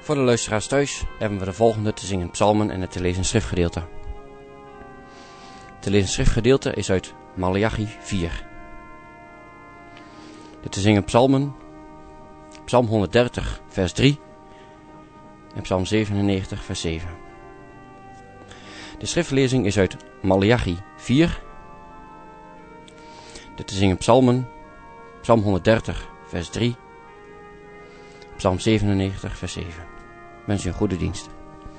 Voor de luisteraars thuis hebben we de volgende te zingen psalmen en het te lezen schriftgedeelte. Het te lezen schriftgedeelte is uit Maleachi 4. De te zingen psalmen, psalm 130 vers 3 en psalm 97 vers 7. De schriftlezing is uit Maleachi 4. De te zingen psalmen, psalm 130 vers 3, psalm 97 vers 7. Ik wens u een goede dienst.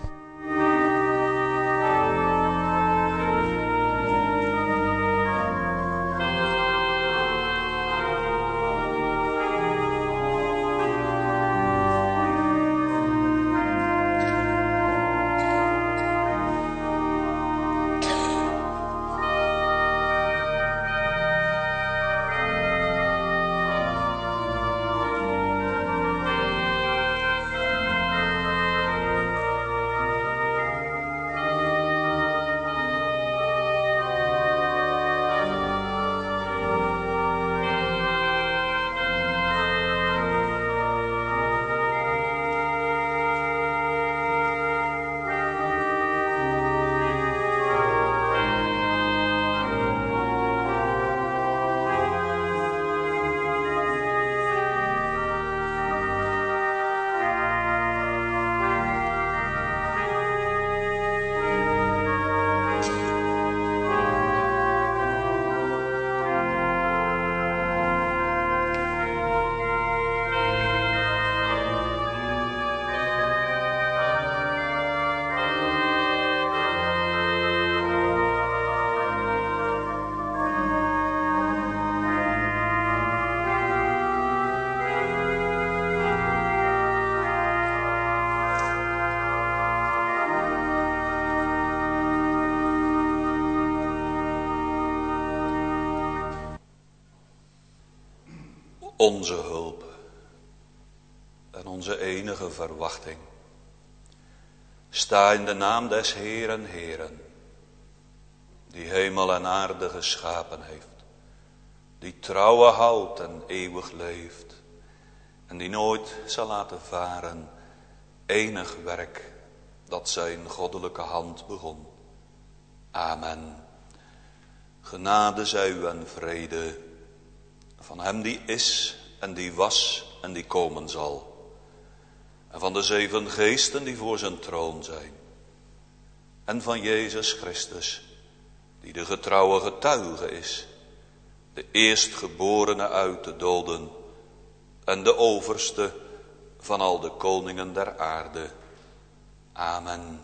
Onze hulp en onze enige verwachting. Sta in de naam des Heeren, Heeren, die hemel en aarde geschapen heeft, die trouwe houdt en eeuwig leeft, en die nooit zal laten varen enig werk dat zijn goddelijke hand begon. Amen. Genade zij u en vrede van hem die is en die was en die komen zal. En van de 7 geesten die voor zijn troon zijn. En van Jezus Christus, die de getrouwe getuige is. De eerstgeborene uit de doden en de overste van al de koningen der aarde. Amen.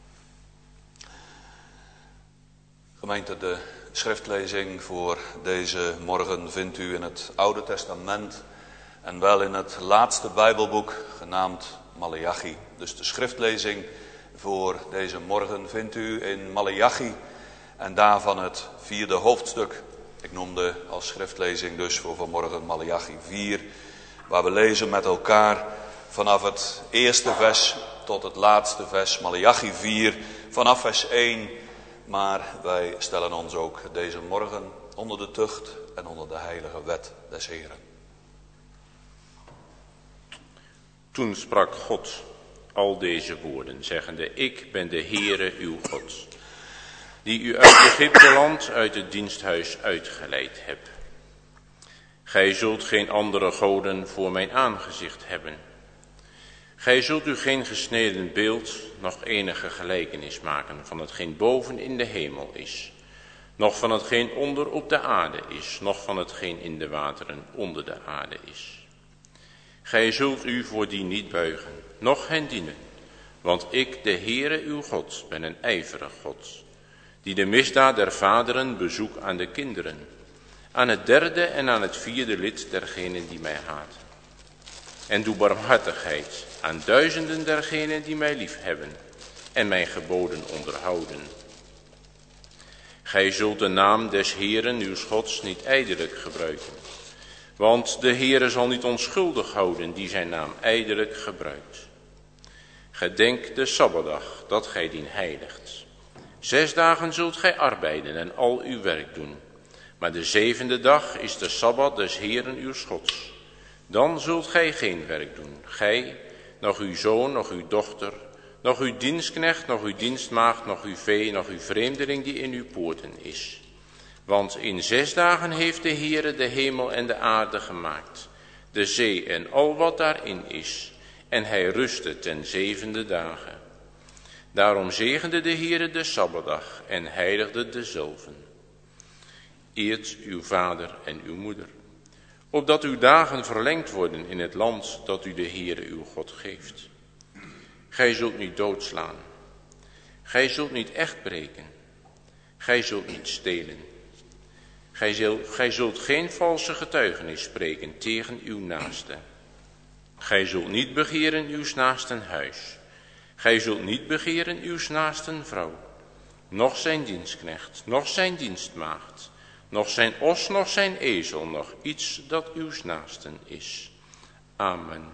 Gemeente, de schriftlezing voor deze morgen vindt u in het Oude Testament en wel in het laatste Bijbelboek genaamd Maleachi. Dus de schriftlezing voor deze morgen vindt u in Maleachi en daarvan het 4e hoofdstuk. Ik noemde als schriftlezing dus voor vanmorgen Maleachi 4, waar we lezen met elkaar vanaf het eerste vers tot het laatste vers. Maleachi 4 vanaf vers 1. Maar wij stellen ons ook deze morgen onder de tucht en onder de heilige wet des Heren. Toen sprak God al deze woorden, zeggende: Ik ben de Heere uw God, die u uit Egypteland, uit het diensthuis uitgeleid heb. Gij zult geen andere goden voor mijn aangezicht hebben. Gij zult u geen gesneden beeld, noch enige gelijkenis maken van hetgeen boven in de hemel is, noch van hetgeen onder op de aarde is, noch van hetgeen in de wateren onder de aarde is. Gij zult u voor die niet buigen, noch hen dienen, want ik, de Heere uw God, ben een ijverig God, die de misdaad der vaderen bezoek aan de kinderen, aan het 3e en aan het 4e lid dergenen die mij haten. En doe barmhartigheid aan duizenden dergenen die mij lief hebben en mijn geboden onderhouden. Gij zult de naam des Heeren uws Gods niet ijdelijk gebruiken, want de Heere zal niet onschuldig houden die zijn naam ijdelijk gebruikt. Gedenk de Sabbatdag, dat gij dien heiligt. 6 dagen zult gij arbeiden en al uw werk doen, maar de 7e dag is de Sabbat des Heeren uws Gods. Dan zult gij geen werk doen, gij, nog uw zoon, nog uw dochter, nog uw dienstknecht, nog uw dienstmaagd, nog uw vee, nog uw vreemdeling die in uw poorten is. Want in 6 dagen heeft de Heere de hemel en de aarde gemaakt, de zee en al wat daarin is, en hij rustte ten 7e dagen. Daarom zegende de Heere de Sabbatdag en heiligde dezelve. Eert uw vader en uw moeder, opdat uw dagen verlengd worden in het land dat u de Heere uw God geeft. Gij zult niet doodslaan, gij zult niet echt breken, gij zult niet stelen. Gij zult geen valse getuigenis spreken tegen uw naaste. Gij zult niet begeren uw naasten huis. Gij zult niet begeren uw naasten vrouw, noch zijn dienstknecht, noch zijn dienstmaagd, noch zijn os, noch zijn ezel, noch iets dat uw naasten is. Amen.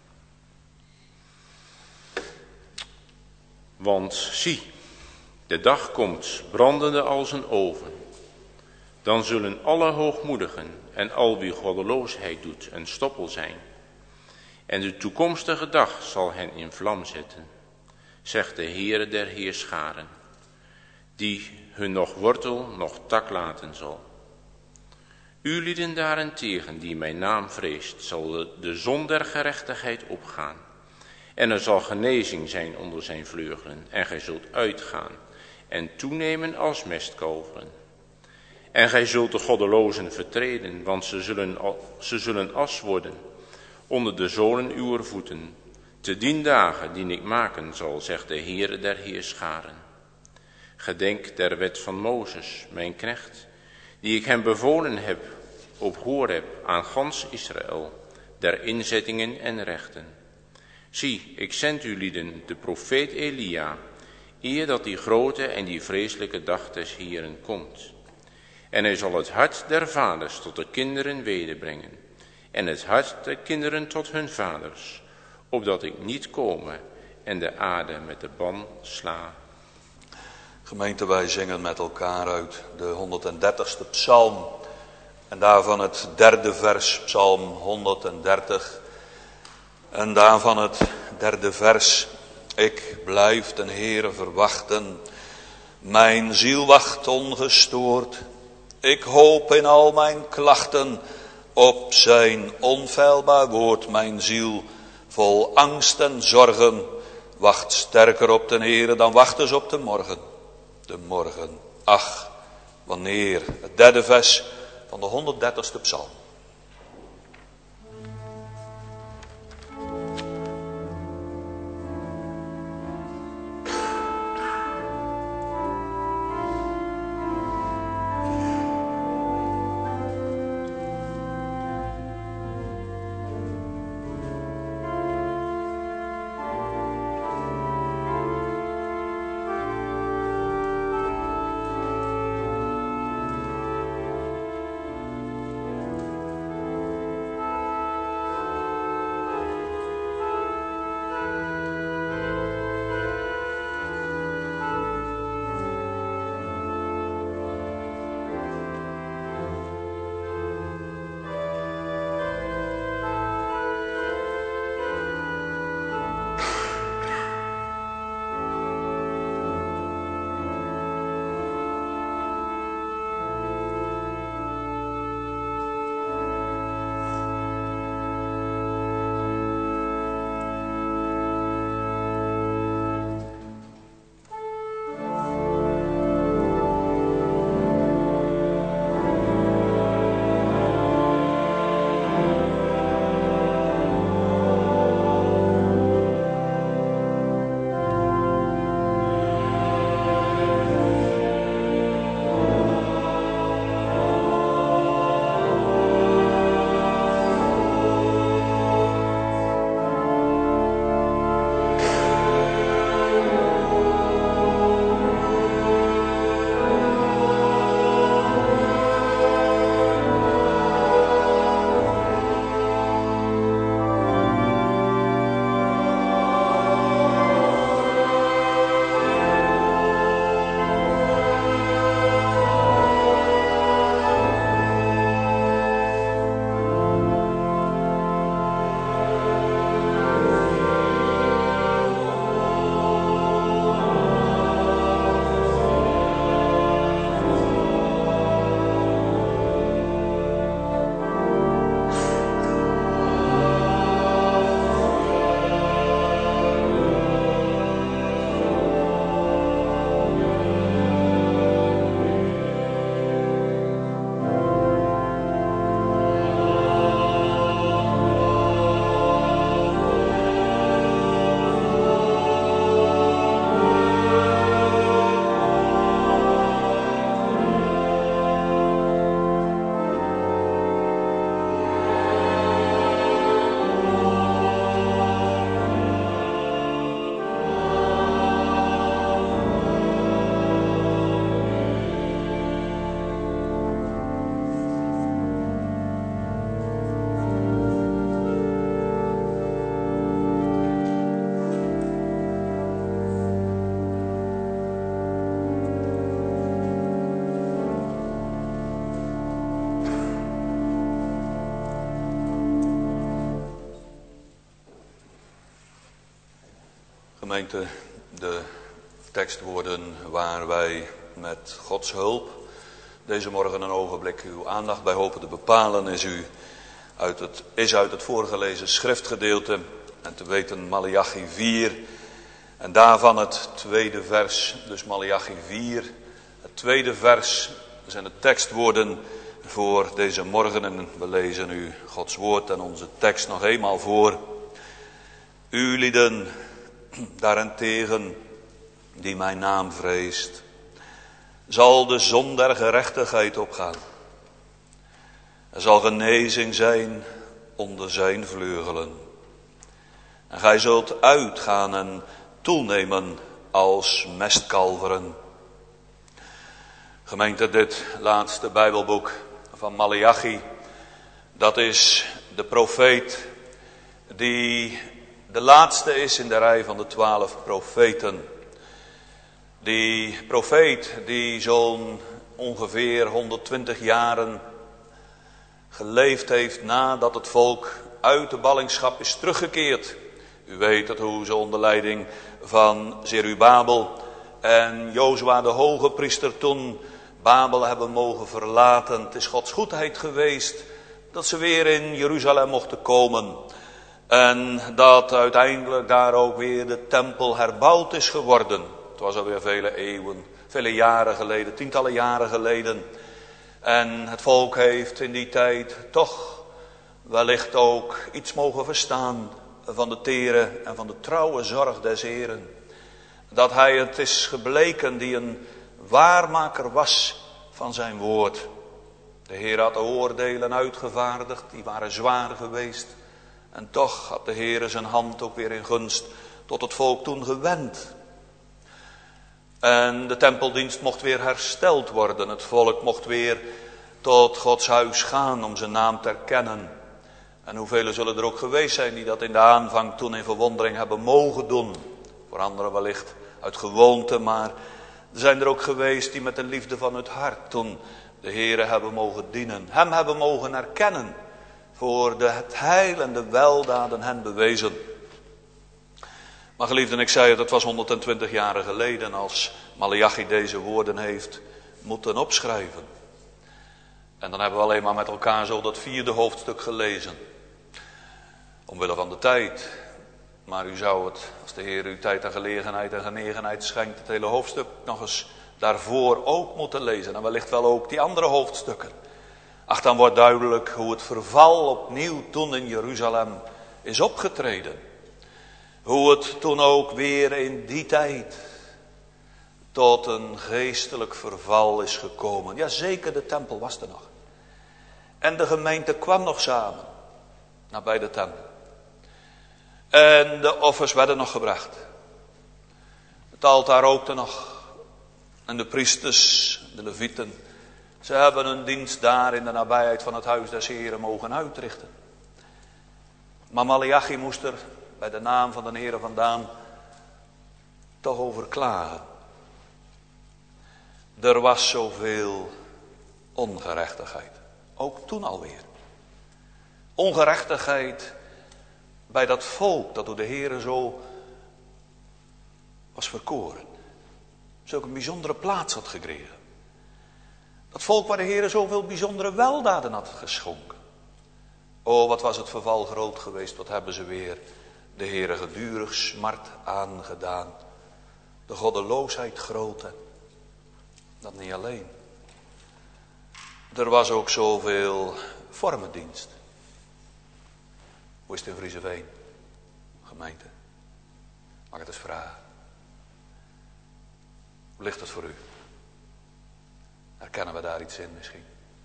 Want zie, de dag komt brandende als een oven. Dan zullen alle hoogmoedigen en al wie goddeloosheid doet een stoppel zijn. En de toekomstige dag zal hen in vlam zetten, zegt de Heere der Heerscharen, die hun nog wortel, nog tak laten zal. U lieden daarentegen, die mijn naam vreest, zal de zon der gerechtigheid opgaan. En er zal genezing zijn onder zijn vleugelen, en gij zult uitgaan en toenemen als mestkalveren. En gij zult de goddelozen vertreden, want ze zullen as worden onder de zolen uwer voeten, te dien dagen die ik maken zal, zegt de Heere der Heerscharen. Gedenk der wet van Mozes, mijn knecht, die ik hem bevolen heb op Horeb aan gans Israël, der inzettingen en rechten. Zie, ik zend u lieden de profeet Elia, eer dat die grote en die vreselijke dag des Heeren komt. En hij zal het hart der vaders tot de kinderen wederbrengen, en het hart der kinderen tot hun vaders, opdat ik niet komme en de aarde met de ban sla. Gemeente, wij zingen met elkaar uit de 130ste psalm. En daarvan het 3e vers, psalm 130. En daarvan het 3e vers. Ik blijf den Heere verwachten. Mijn ziel wacht ongestoord. Ik hoop in al mijn klachten op zijn onfeilbaar woord. Mijn ziel vol angst en zorgen wacht sterker op den Heere dan wachten ze op de morgen. De morgen, ach, wanneer. Het 3e vers van de 130ste psalm. Gemeente, de tekstwoorden waar wij met Gods hulp deze morgen een ogenblik uw aandacht bij hopen te bepalen is uit het voorgelezen schriftgedeelte en te weten Maleachi 4 en daarvan het tweede vers, dus Maleachi 4. Het tweede vers zijn de tekstwoorden voor deze morgen en we lezen u Gods woord en onze tekst nog eenmaal voor. U lieden daarentegen die mijn naam vreest, zal de zon der gerechtigheid opgaan. Er zal genezing zijn onder zijn vleugelen. En gij zult uitgaan en toenemen als mestkalveren. Gemeente, dit laatste Bijbelboek van Maleachi, dat is de profeet die de laatste is in de rij van de 12 profeten. Die profeet die zo'n ongeveer 120 jaren geleefd heeft nadat het volk uit de ballingschap is teruggekeerd. U weet het hoe ze onder leiding van Zerubabel en Jozua de hoge priester toen Babel hebben mogen verlaten. Het is Gods goedheid geweest dat ze weer in Jeruzalem mochten komen. En dat uiteindelijk daar ook weer de tempel herbouwd is geworden. Het was alweer vele eeuwen, vele jaren geleden, tientallen jaren geleden. En het volk heeft in die tijd toch wellicht ook iets mogen verstaan van de tere en van de trouwe zorg des Heren. Dat hij het is gebleken die een waarmaker was van zijn woord. De Heer had de oordelen uitgevaardigd, die waren zwaar geweest. En toch had de Heer zijn hand ook weer in gunst tot het volk toen gewend. En de tempeldienst mocht weer hersteld worden. Het volk mocht weer tot Gods huis gaan om zijn naam te erkennen. En hoeveel zullen er ook geweest zijn die dat in de aanvang toen in verwondering hebben mogen doen. Voor anderen wellicht uit gewoonte, maar er zijn er ook geweest die met de liefde van het hart toen de Heere hebben mogen dienen. Hem hebben mogen erkennen voor het heil en de weldaden hen bewezen. Maar geliefden, ik zei het was 120 jaren geleden als Maleachi deze woorden heeft moeten opschrijven. En dan hebben we alleen maar met elkaar zo dat 4e hoofdstuk gelezen. Omwille van de tijd. Maar u zou het, als de Heer u tijd en gelegenheid en genegenheid schenkt, het hele hoofdstuk nog eens daarvoor ook moeten lezen. En wellicht wel ook die andere hoofdstukken. Ach, dan wordt duidelijk hoe het verval opnieuw toen in Jeruzalem is opgetreden. Hoe het toen ook weer in die tijd tot een geestelijk verval is gekomen. Ja, zeker, de tempel was er nog. En de gemeente kwam nog samen nabij de tempel. En de offers werden nog gebracht. Het altaar rookte nog. En de priesters, de levieten, ze hebben hun dienst daar in de nabijheid van het huis des Heren mogen uitrichten. Maar Maleachi moest er bij de naam van de Heere vandaan toch over klagen. Er was zoveel ongerechtigheid. Ook toen alweer. Ongerechtigheid bij dat volk dat door de Heere zo was verkoren. Zulke een bijzondere plaats had gekregen. Dat volk waar de Heere zoveel bijzondere weldaden had geschonken. O, wat was het verval groot geweest, wat hebben ze weer de Heere gedurig smart aangedaan. De goddeloosheid groot. En dat niet alleen. Er was ook zoveel vormendienst. Hoe is het in Vriezeveen? Gemeente. Mag ik het eens vragen? Hoe ligt het voor u? Herkennen we daar iets in misschien?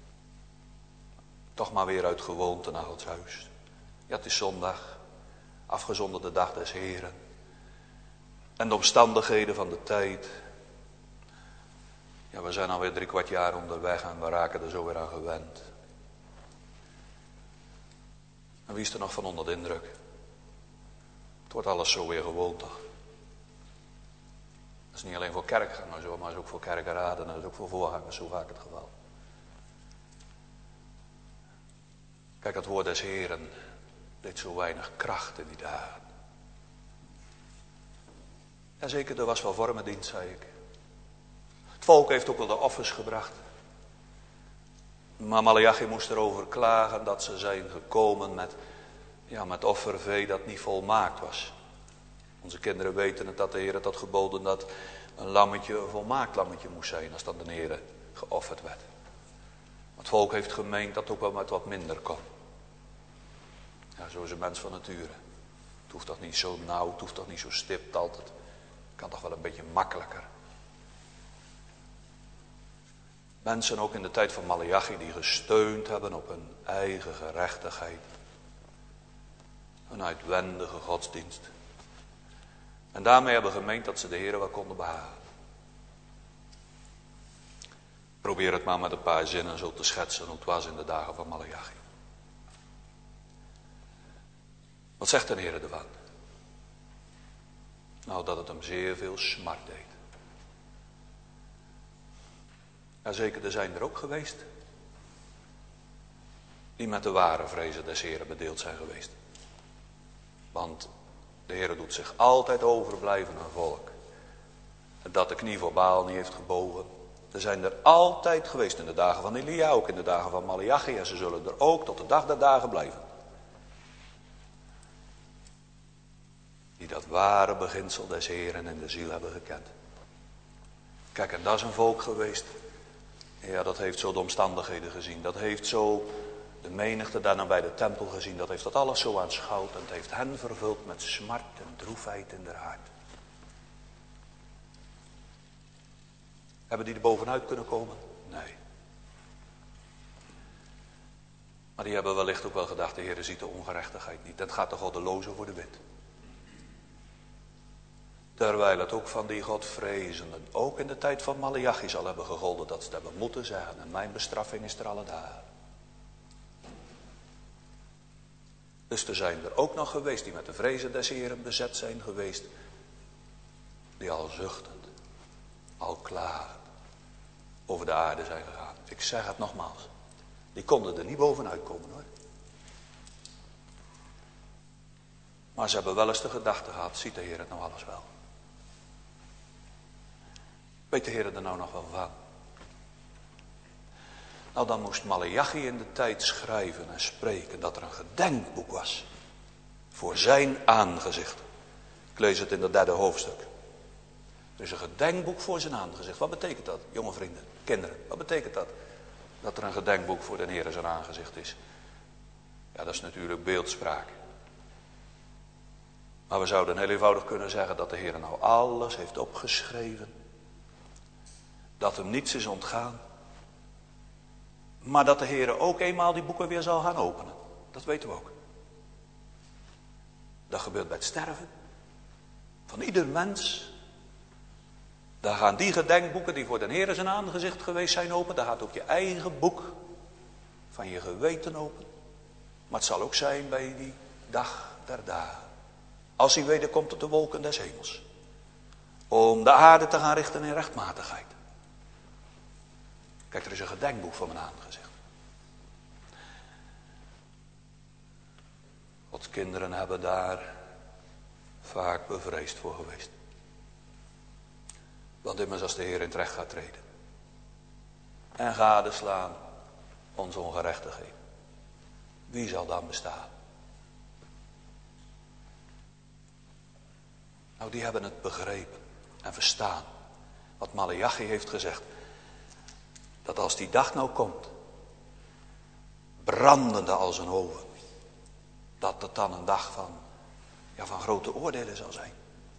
Toch maar weer uit gewoonte naar Gods huis. Ja, het is zondag. Afgezonderde dag des Heren. En de omstandigheden van de tijd. Ja, we zijn alweer 3/4 jaar onderweg en we raken er zo weer aan gewend. En wie is er nog van onder de indruk? Het wordt alles zo weer gewoon toch? Dat is niet alleen voor kerkgangers, maar dat is ook voor kerkenraden en dat is ook voor voorgangers zo vaak het geval. Kijk, het woord des Heren deed zo weinig kracht in die dagen. Jazeker, er was wel vormendienst, zei ik. Het volk heeft ook wel de offers gebracht. Maar Maleachi moest erover klagen dat ze zijn gekomen met offervee dat niet volmaakt was. Onze kinderen weten het, dat de Heer het had geboden dat een lammetje een volmaakt lammetje moest zijn als dat de Heer geofferd werd. Het volk heeft gemeend dat het ook wel met wat minder kon. Ja, zo is een mens van nature. Het hoeft toch niet zo nauw, het hoeft toch niet zo stipt altijd. Het kan toch wel een beetje makkelijker. Mensen ook in de tijd van Maleachi die gesteund hebben op hun eigen gerechtigheid. Een uitwendige godsdienst. En daarmee hebben gemeend dat ze de Heer wel konden behagen. Probeer het maar met een paar zinnen zo te schetsen hoe het was in de dagen van Maleachi. Wat zegt de Heer ervan? Nou, dat het hem zeer veel smart deed. Jazeker, er zijn er ook geweest die met de ware vrezen des Heren bedeeld zijn geweest. Want de Heer doet zich altijd overblijven een volk dat de knie voor Baal niet heeft gebogen. Er zijn er altijd geweest in de dagen van Elia, ook in de dagen van Maleachi, en ze zullen er ook tot de dag der dagen blijven. Die dat ware beginsel des Heren in de ziel hebben gekend. Kijk, en dat is een volk geweest. Ja, dat heeft zo de omstandigheden gezien. Dat heeft zo de menigte daarna bij de tempel gezien. Dat heeft dat alles zo aanschouwd. En het heeft hen vervuld met smart en droefheid in haar hart. Hebben die er bovenuit kunnen komen? Nee. Maar die hebben wellicht ook wel gedacht, de Heer ziet de ongerechtigheid niet. Dat gaat de goddeloze voor de wind. Terwijl het ook van die Godvrezenden, ook in de tijd van Maleachi zal hebben gegolden, dat ze het hebben moeten zeggen. En mijn bestraffing is er alle dagen. Dus er zijn er ook nog geweest die met de vrezen des Heren bezet zijn geweest. Die al zuchtend, al klagend over de aarde zijn gegaan. Ik zeg het nogmaals. Die konden er niet bovenuit komen hoor. Maar ze hebben wel eens de gedachte gehad, ziet de Heer het nou alles wel? Weet de Heer er nou nog wel van? Nou, dan moest Maleachi in de tijd schrijven en spreken dat er een gedenkboek was voor zijn aangezicht. Ik lees het in het 3e hoofdstuk. Er is een gedenkboek voor zijn aangezicht. Wat betekent dat, jonge vrienden, kinderen? Wat betekent dat? Dat er een gedenkboek voor de Heer zijn aangezicht is. Ja, dat is natuurlijk beeldspraak. Maar we zouden heel eenvoudig kunnen zeggen dat de Heer nou alles heeft opgeschreven. Dat hem niets is ontgaan. Maar dat de Heer ook eenmaal die boeken weer zal gaan openen. Dat weten we ook. Dat gebeurt bij het sterven. Van ieder mens. Daar gaan die gedenkboeken die voor de Heer zijn aangezicht geweest zijn open. Daar gaat ook je eigen boek van je geweten open. Maar het zal ook zijn bij die dag der dagen. Als hij wederkomt op de wolken des hemels. Om de aarde te gaan richten in rechtmatigheid. Kijk, er is een gedenkboek voor mijn aangezicht. Gods kinderen hebben daar vaak bevreesd voor geweest. Want immers als de Heer in het recht gaat treden. En gadeslaan onze ongerechtigheden. Wie zal dan bestaan? Nou, die hebben het begrepen en verstaan. Wat Maleachi heeft gezegd. Dat als die dag nou komt. Brandende als een oven. Dat het dan een dag van grote oordelen zal zijn.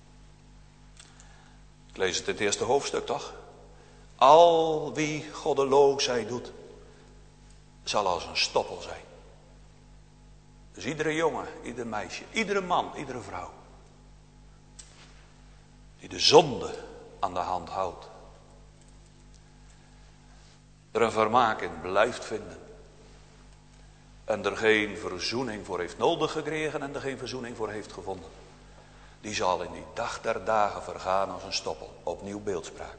Ik lees het in het 1e hoofdstuk toch? Al wie goddeloosheid doet. Zal als een stoppel zijn. Dus iedere jongen, ieder meisje, iedere man, iedere vrouw. Die de zonde aan de hand houdt. Er een vermaak in blijft vinden. En er geen verzoening voor heeft nodig gekregen en er geen verzoening voor heeft gevonden. Die zal in die dag der dagen vergaan als een stoppel. Opnieuw beeldspraak.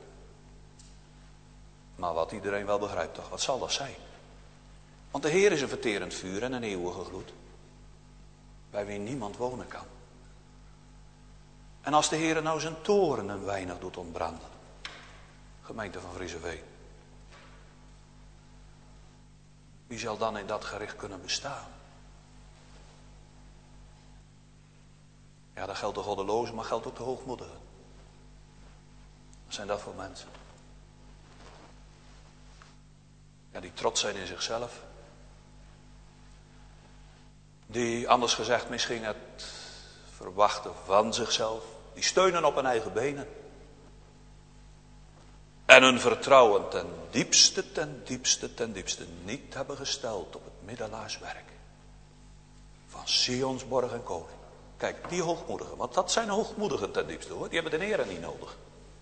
Maar wat iedereen wel begrijpt toch, wat zal dat zijn? Want de Heer is een verterend vuur en een eeuwige gloed. Bij wie niemand wonen kan. En als de Heer nou zijn toren een weinig doet ontbranden. Gemeente van Vriezeveen. Wie zal dan in dat gericht kunnen bestaan? Ja, dat geldt de goddelozen, maar geldt ook de hoogmoedigen. Wat zijn dat voor mensen? Ja, die trots zijn in zichzelf. Die, anders gezegd, misschien het verwachten van zichzelf. Die steunen op hun eigen benen. En hun vertrouwen ten diepste niet hebben gesteld op het middelaarswerk. Van Sions borg en koning. Kijk, die hoogmoedigen, want dat zijn hoogmoedigen ten diepste hoor. Die hebben de Heer niet nodig.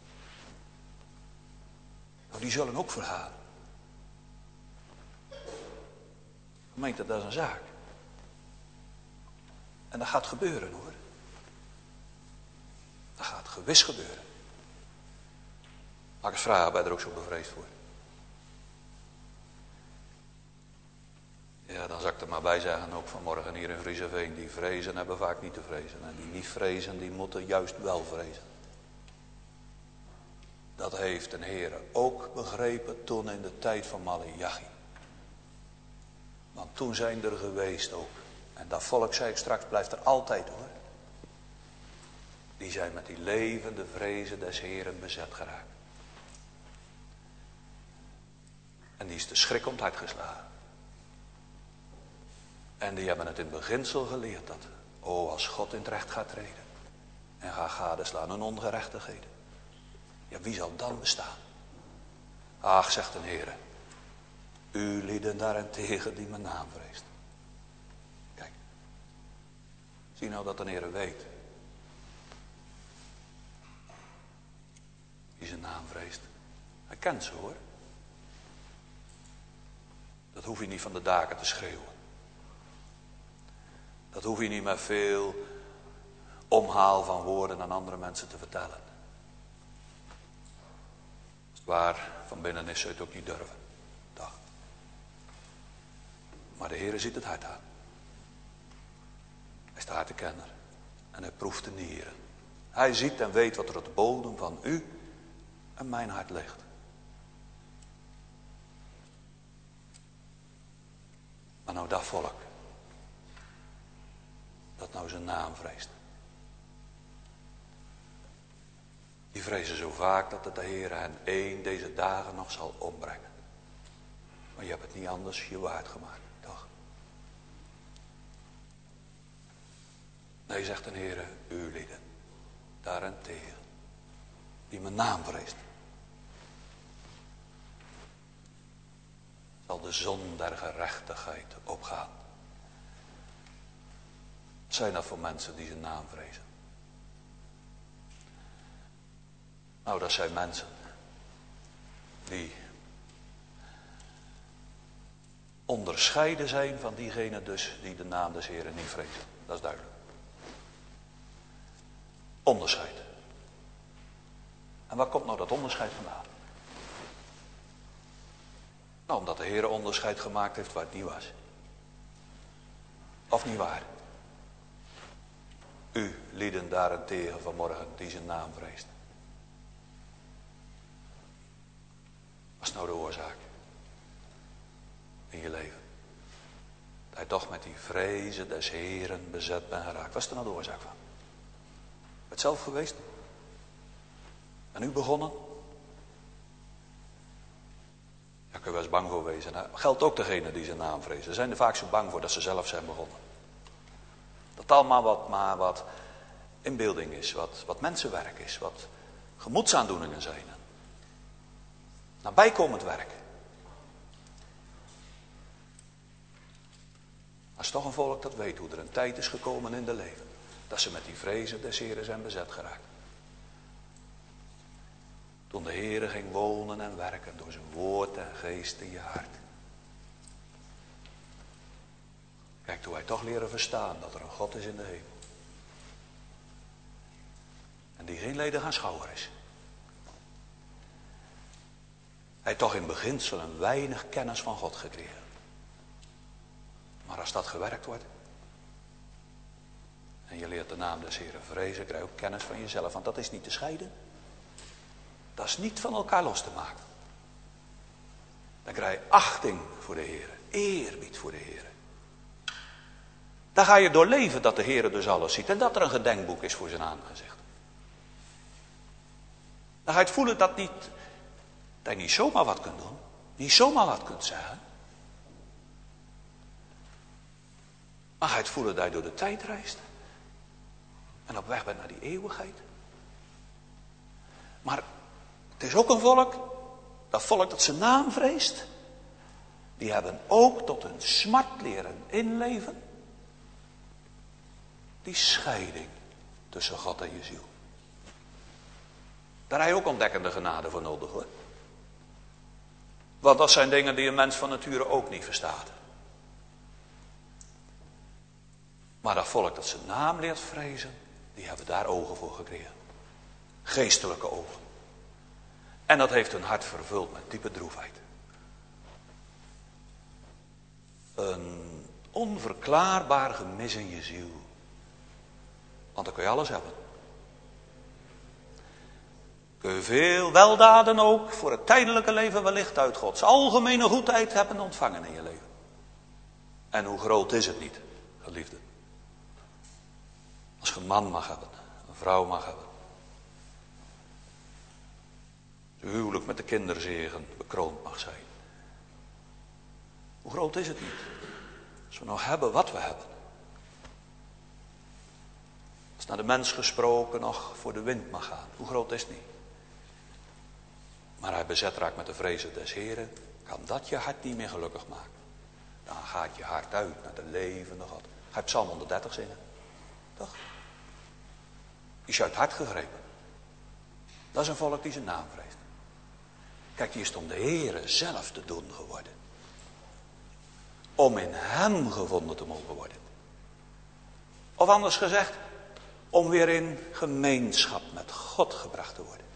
Nou, die zullen ook vergaan. Gemeente, dat is een zaak. En dat gaat gebeuren hoor. Dat gaat gewis gebeuren. Mag ik eens vragen, ben je er ook zo bevreesd voor? Ja, dan zal ik er maar bij zeggen, ook vanmorgen hier in Vriezeveen, die vrezen hebben vaak niet te vrezen. En die niet vrezen, die moeten juist wel vrezen. Dat heeft een Heer ook begrepen toen in de tijd van Maleachi. Want toen zijn er geweest ook. En dat volk, zei ik straks, blijft er altijd hoor. Die zijn met die levende vrezen des Heeren bezet geraakt. En die is de schrik om het hart geslagen. En die hebben het in beginsel geleerd dat, als God in het recht gaat treden. En gaat gadeslaan hun ongerechtigheden. Ja, wie zal dan bestaan? Ach, zegt een Heere. U lieden daarentegen die mijn naam vreest. Kijk. Zie nou dat een Heere weet. Wie zijn naam vreest. Hij kent ze hoor. Dat hoef je niet van de daken te schreeuwen. Dat hoef je niet met veel omhaal van woorden aan andere mensen te vertellen. Als het waar van binnen is, zou je het ook niet durven. Dag. Maar de Heere ziet het hart aan. Hij is de hartenkenner. En hij proeft de nieren. Hij ziet en weet wat er op de bodem van u en mijn hart ligt. Maar nou dat volk. Dat nou zijn naam vreest. Die vrezen zo vaak dat de Heer hen deze dagen nog zal ombrengen. Maar je hebt het niet anders je waard gemaakt, toch? Nee, zegt de Heer, u lieden, daarentegen, die mijn naam vreest. Zal de zon der gerechtigheid opgaan. Wat zijn dat voor mensen die zijn naam vrezen? Nou, dat zijn mensen die onderscheiden zijn van diegenen dus die de naam des Heren niet vrezen. Dat is duidelijk. Onderscheid. En waar komt nou dat onderscheid vandaan? Nou, omdat de Heer onderscheid gemaakt heeft waar het niet was. Of niet waar? U lieden daarentegen vanmorgen die zijn naam vreest. Wat is nou de oorzaak in je leven? Dat je toch met die vrezen des Heren bezet bent geraakt. Wat is er nou de oorzaak van? Het zelf geweest? En u begonnen? Daar kun je wel eens bang voor wezen. Dat geldt ook degene die zijn naam vrezen. Ze zijn er vaak zo bang voor dat ze zelf zijn begonnen. Dat allemaal wat inbeelding is, wat mensenwerk is, wat gemoedsaandoeningen zijn. Nabijkomend werk. Als toch een volk dat weet hoe er een tijd is gekomen in de leven. Dat ze met die vrezen des Heren zijn bezet geraakt. Toen de Heere ging wonen en werken door zijn woord en geest in je hart. Kijk, toen wij toch leren verstaan dat er een God is in de hemel. En die geen leden aanschouwer is. Hij toch in beginsel een weinig kennis van God gekregen. Maar als dat gewerkt wordt. En je leert de naam des Heren vrezen, krijg je ook kennis van jezelf. Want dat is niet te scheiden. Dat is niet van elkaar los te maken. Dan krijg je achting voor de Heren, eerbied voor de Heren. Dan ga je doorleven dat de Heere dus alles ziet en dat er een gedenkboek is voor zijn aangezicht. Dan ga je het voelen dat je niet zomaar wat kunt doen, niet zomaar wat kunt zeggen. Maar ga je het voelen dat je door de tijd reist en op weg bent naar die eeuwigheid. Maar het is ook een volk, dat volk dat zijn naam vreest, die hebben ook tot hun smart leren inleven. Die scheiding tussen God en je ziel. Daar heb je ook ontdekkende genade voor nodig hoor. Want dat zijn dingen die een mens van nature ook niet verstaat. Maar dat volk dat zijn naam leert vrezen, die hebben daar ogen voor gekregen. Geestelijke ogen. En dat heeft hun hart vervuld met diepe droefheid. Een onverklaarbaar gemis in je ziel. Want dan kun je alles hebben. Kun je veel weldaden ook voor het tijdelijke leven wellicht uit Gods algemene goedheid hebben ontvangen in je leven. En hoe groot is het niet, geliefde. Als je een man mag hebben, een vrouw mag hebben. Je huwelijk met de kinderzegen bekroond mag zijn. Hoe groot is het niet? Als we nog hebben wat we hebben. Als naar de mens gesproken nog voor de wind mag gaan. Hoe groot is het niet? Maar hij bezet raakt met de vrezen des Heren. Kan dat je hart niet meer gelukkig maken. Dan gaat je hart uit naar de levende God. Ga je Psalm 130 zingen. Toch? Die is je uit het hart gegrepen. Dat is een volk die zijn naam vreest. Kijk, hier is het om de Heere zelf te doen geworden. Om in hem gevonden te mogen worden. Of anders gezegd, om weer in gemeenschap met God gebracht te worden.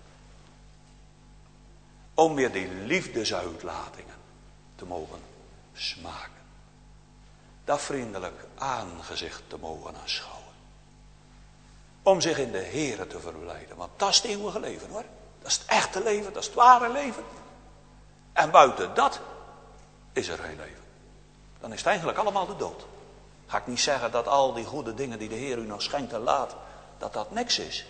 Om weer die liefdesuitlatingen te mogen smaken. Dat vriendelijk aangezicht te mogen aanschouwen. Om zich in de Heere te verblijden. Want dat is het eeuwige leven hoor. Dat is het echte leven, dat is het ware leven. En buiten dat is er geen leven. Dan is het eigenlijk allemaal de dood. Ga ik niet zeggen dat al die goede dingen die de Heer u nog schenkt en laat, dat dat niks is.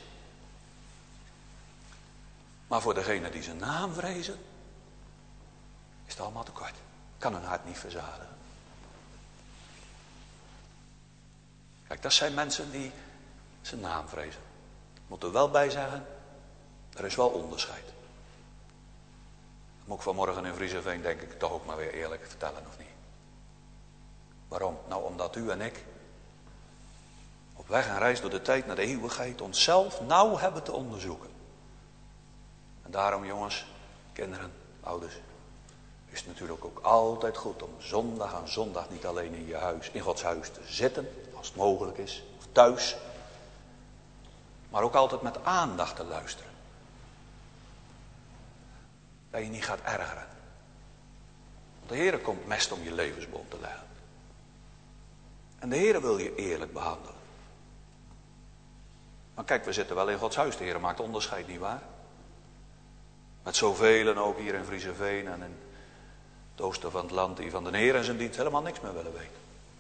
Maar voor degenen die zijn naam vrezen, is het allemaal tekort. Kan hun hart niet verzadigen. Kijk, dat zijn mensen die zijn naam vrezen. Ik moet er wel bij zeggen, er is wel onderscheid. Dat moet ik vanmorgen in Vriezenveen denk ik toch ook maar weer eerlijk vertellen, of niet? Waarom? Nou, omdat u en ik op weg en reis door de tijd naar de eeuwigheid onszelf nauw hebben te onderzoeken. En daarom, jongens, kinderen, ouders, is het natuurlijk ook altijd goed om zondag aan zondag niet alleen in je huis, in Gods huis te zitten, als het mogelijk is, of thuis, maar ook altijd met aandacht te luisteren. Dat je niet gaat ergeren. Want de Heere komt mest om je levensbond te leggen. En de Heere wil je eerlijk behandelen. Maar kijk, we zitten wel in Gods huis. De Heere maakt onderscheid, nietwaar? Met zoveel en ook hier in Vriezenveen en in het oosten van het land die van de Heer en zijn dienst helemaal niks meer willen weten.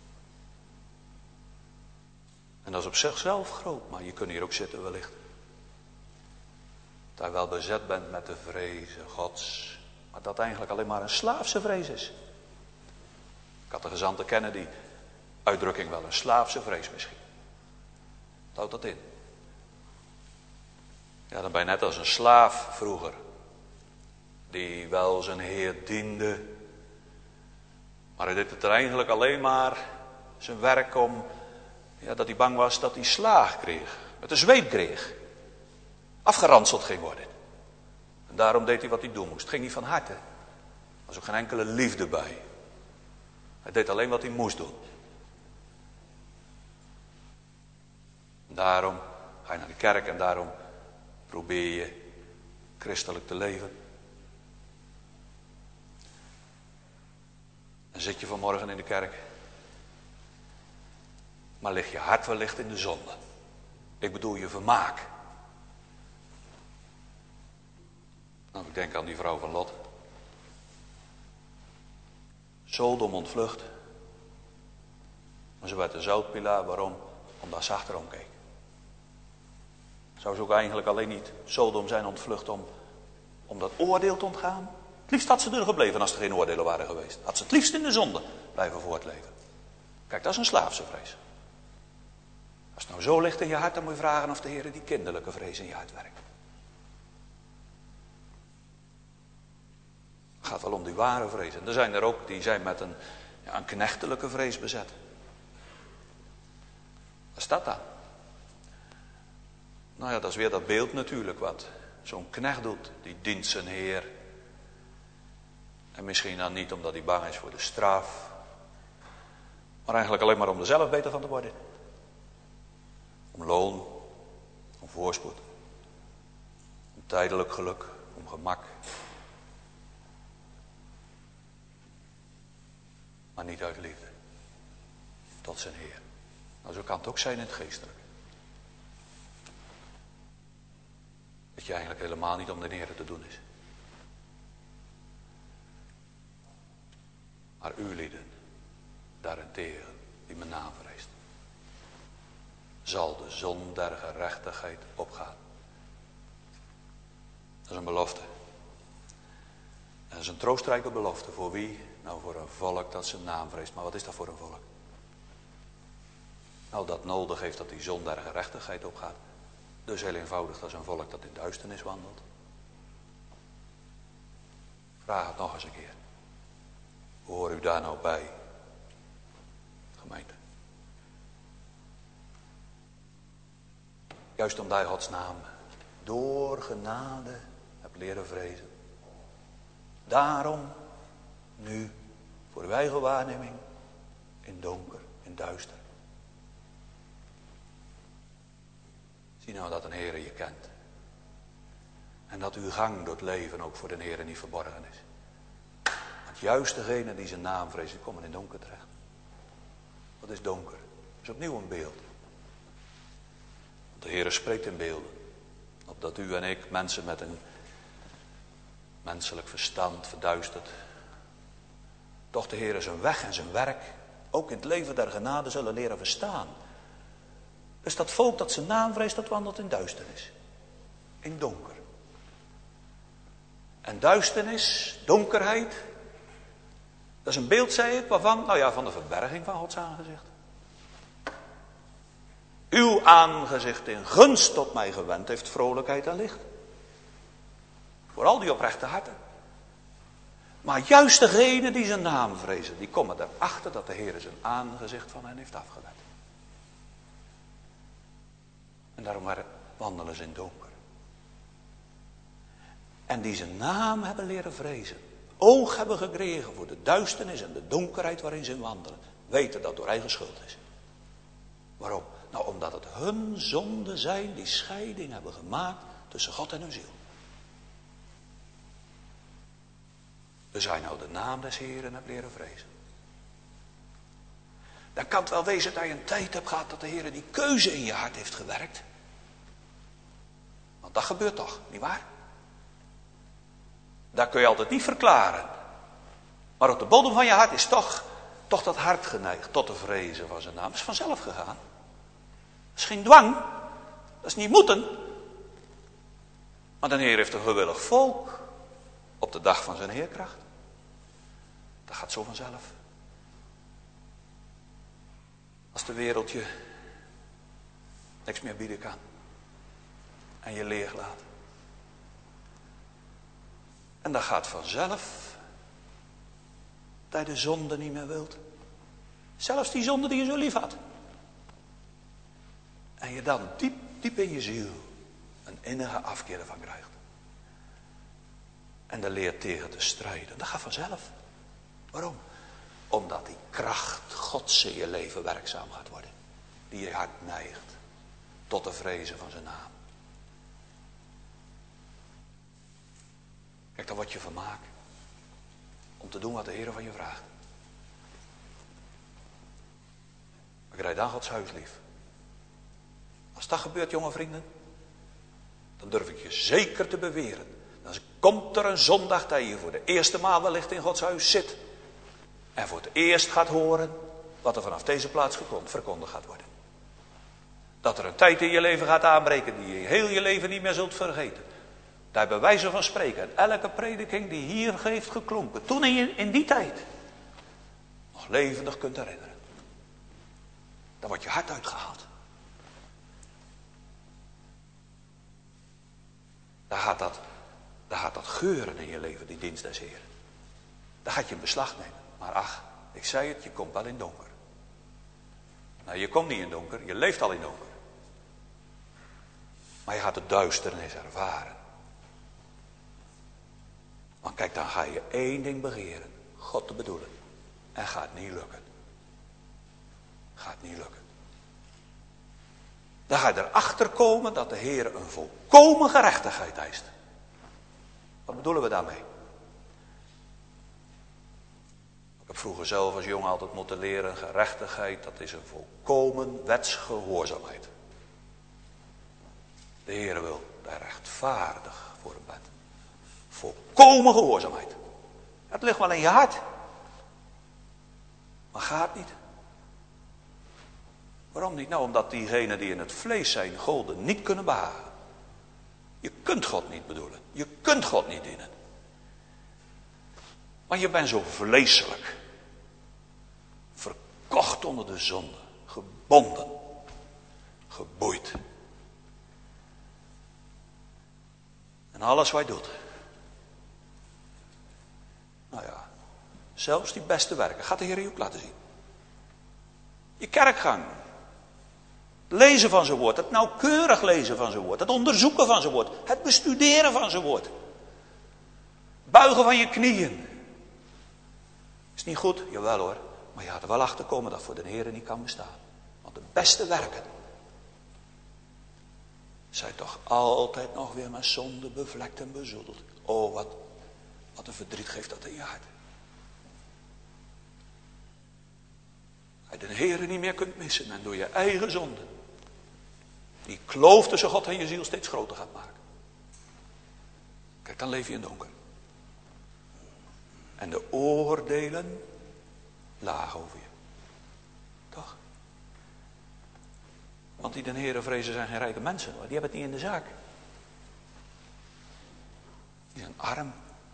En dat is op zichzelf groot, maar je kunt hier ook zitten wellicht. Dat je wel bezet bent met de vrezen Gods, maar dat eigenlijk alleen maar een slaafse vrees is. Ik had de gezanten kennen die uitdrukking wel een slaafse vrees misschien. Wat houdt dat in? Ja, dan ben je net als een slaaf vroeger. Die wel zijn heer diende. Maar hij deed het er eigenlijk alleen maar zijn werk om. Ja, dat hij bang was dat hij slaag kreeg. Met een zweep kreeg. Afgeranseld ging worden. En daarom deed hij wat hij doen moest. Het ging niet van harte. Er was ook geen enkele liefde bij. Hij deed alleen wat hij moest doen. En daarom ga je naar de kerk en daarom probeer je christelijk te leven. En zit je vanmorgen in de kerk. Maar ligt je hart wellicht in de zonde. Ik bedoel je vermaak. Nou, ik denk aan die vrouw van Lot. Sodom ontvlucht. Maar ze werd een zoutpilaar. Waarom? Omdat ze achterom keek. Zou ze ook eigenlijk alleen niet Sodom zijn ontvlucht om dat oordeel te ontgaan? Het liefst had ze er gebleven als er geen oordelen waren geweest. Had ze het liefst in de zonde blijven voortleven. Kijk, dat is een slaafse vrees. Als het nou zo ligt in je hart, dan moet je vragen of de Heer die kinderlijke vrees in je hart werkt. Het gaat wel om die ware vrees. En er zijn er ook die zijn met een knechtelijke vrees bezet. Wat is dat dan? Nou ja, dat is weer dat beeld natuurlijk wat zo'n knecht doet. Die dient zijn Heer. En misschien dan niet omdat hij bang is voor de straf. Maar eigenlijk alleen maar om er zelf beter van te worden. Om loon, om voorspoed, om tijdelijk geluk, om gemak. Maar niet uit liefde. Tot zijn Heer. Nou, zo kan het ook zijn in het geestelijke. Dat je eigenlijk helemaal niet om de Heer te doen is. Maar u lieden, daarentegen, die mijn naam vreest, zal de zon der gerechtigheid opgaan. Dat is een belofte. En dat is een troostrijke belofte. Voor wie? Nou, voor een volk dat zijn naam vreest. Maar wat is dat voor een volk? Nou, dat nodig heeft dat die zon der gerechtigheid opgaat. Dus heel eenvoudig, dat is een volk dat in duisternis wandelt. Vraag het nog eens een keer. Hoe hoor u daar nou bij? Gemeente. Juist omdat je Gods naam door genade hebt leren vrezen. Daarom nu voor uw eigen waarneming in donker, in duister. Zie nou dat een Heere je kent. En dat uw gang door het leven ook voor de Heere niet verborgen is. Want juist degenen die zijn naam vrezen, komen in donker terecht. Wat is donker? Dat is opnieuw een beeld. Want de Heere spreekt in beelden. Opdat u en ik, mensen met een menselijk verstand verduisterd, toch de Heere zijn weg en zijn werk ook in het leven der genade zullen leren verstaan. Dus dat volk dat zijn naam vreest, dat wandelt in duisternis. In donker. En duisternis, donkerheid, dat is een beeld, zei ik, waarvan? Nou ja, van de verberging van Gods aangezicht. Uw aangezicht in gunst tot mij gewend heeft vrolijkheid en licht. Voor al die oprechte harten. Maar juist degenen die zijn naam vrezen, die komen erachter dat de Heer zijn aangezicht van hen heeft afgewend. En daarom wandelen ze in donker. En die zijn naam hebben leren vrezen. Oog hebben gekregen voor de duisternis en de donkerheid waarin ze wandelen. Weten dat door eigen schuld is. Waarom? Nou, omdat het hun zonden zijn die scheiding hebben gemaakt tussen God en hun ziel. Dus hij nou de naam des Heeren hebt leren vrezen. Dan kan het wel wezen dat je een tijd hebt gehad dat de Heer die keuze in je hart heeft gewerkt. Want dat gebeurt toch, nietwaar? Dat kun je altijd niet verklaren. Maar op de bodem van je hart is toch dat hart geneigd tot de vrezen van zijn naam. Dat is vanzelf gegaan. Dat is geen dwang. Dat is niet moeten. Maar de Heer heeft een gewillig volk op de dag van zijn heerkracht. Dat gaat zo vanzelf. Als de wereld je niks meer bieden kan. En je leeg laat. En dat gaat vanzelf. Dat je de zonde niet meer wilt. Zelfs die zonde die je zo lief had. En je dan diep in je ziel een innige afkeer ervan krijgt. En de leert tegen te strijden. Dat gaat vanzelf. Waarom? Omdat die kracht Gods in je leven werkzaam gaat worden. Die je hart neigt tot de vrezen van zijn naam. Kijk, dan wordt je vermaak om te doen wat de Heer van je vraagt. Maar krijg dan Gods huis lief. Als dat gebeurt, jonge vrienden, dan durf ik je zeker te beweren. Dan komt er een zondag dat je voor de eerste maal wellicht in Gods huis zit. En voor het eerst gaat horen wat er vanaf deze plaats verkondigd gaat worden. Dat er een tijd in je leven gaat aanbreken die je heel je leven niet meer zult vergeten. Daar bij wijze van spreken, elke prediking die hier heeft geklonken, toen in die tijd, nog levendig kunt herinneren. Dan wordt je hart uitgehaald. Daar gaat dat geuren in je leven, die dienst des Heeren. Daar gaat je in beslag nemen. Maar ach, ik zei het, je komt wel in donker. Nou, je komt niet in donker, je leeft al in donker. Maar je gaat de duisternis ervaren. Want kijk, dan ga je één ding begeren. God te bedoelen. En gaat niet lukken. Gaat niet lukken. Dan ga je erachter komen dat de Heer een volkomen gerechtigheid eist. Wat bedoelen we daarmee? Ik heb vroeger zelf als jongen altijd moeten leren, gerechtigheid, dat is een volkomen wetsgehoorzaamheid. De Heer wil daar rechtvaardig voor hem bent. Volkomen gehoorzaamheid. Het ligt wel in je hart. Maar gaat niet. Waarom niet? Nou, omdat diegenen die in het vlees zijn, God niet kunnen behagen. Je kunt God niet bedoelen. Je kunt God niet dienen. Maar je bent zo vleeselijk. Verkocht onder de zonde. Gebonden. Geboeid. En alles wat je doet. Nou ja, zelfs die beste werken gaat de Heer je ook laten zien. Je kerkgang. Lezen van zijn woord. Het nauwkeurig lezen van zijn woord. Het onderzoeken van zijn woord. Het bestuderen van zijn woord. Buigen van je knieën. Is niet goed? Jawel hoor. Maar je gaat er wel achter komen dat voor de Heer niet kan bestaan. Want de beste werken zijn toch altijd nog weer met zonde bevlekt en bezoedeld. Oh, wat een verdriet geeft dat in je hart. Als je de Heer niet meer kunt missen en door je eigen zonde die kloof tussen God en je ziel steeds groter gaat maken. Kijk, dan leef je in donker. En de oordelen lagen over je. Toch? Want die den Heere vrezen zijn geen rijke mensen. Die hebben het niet in de zaak. Die zijn arm.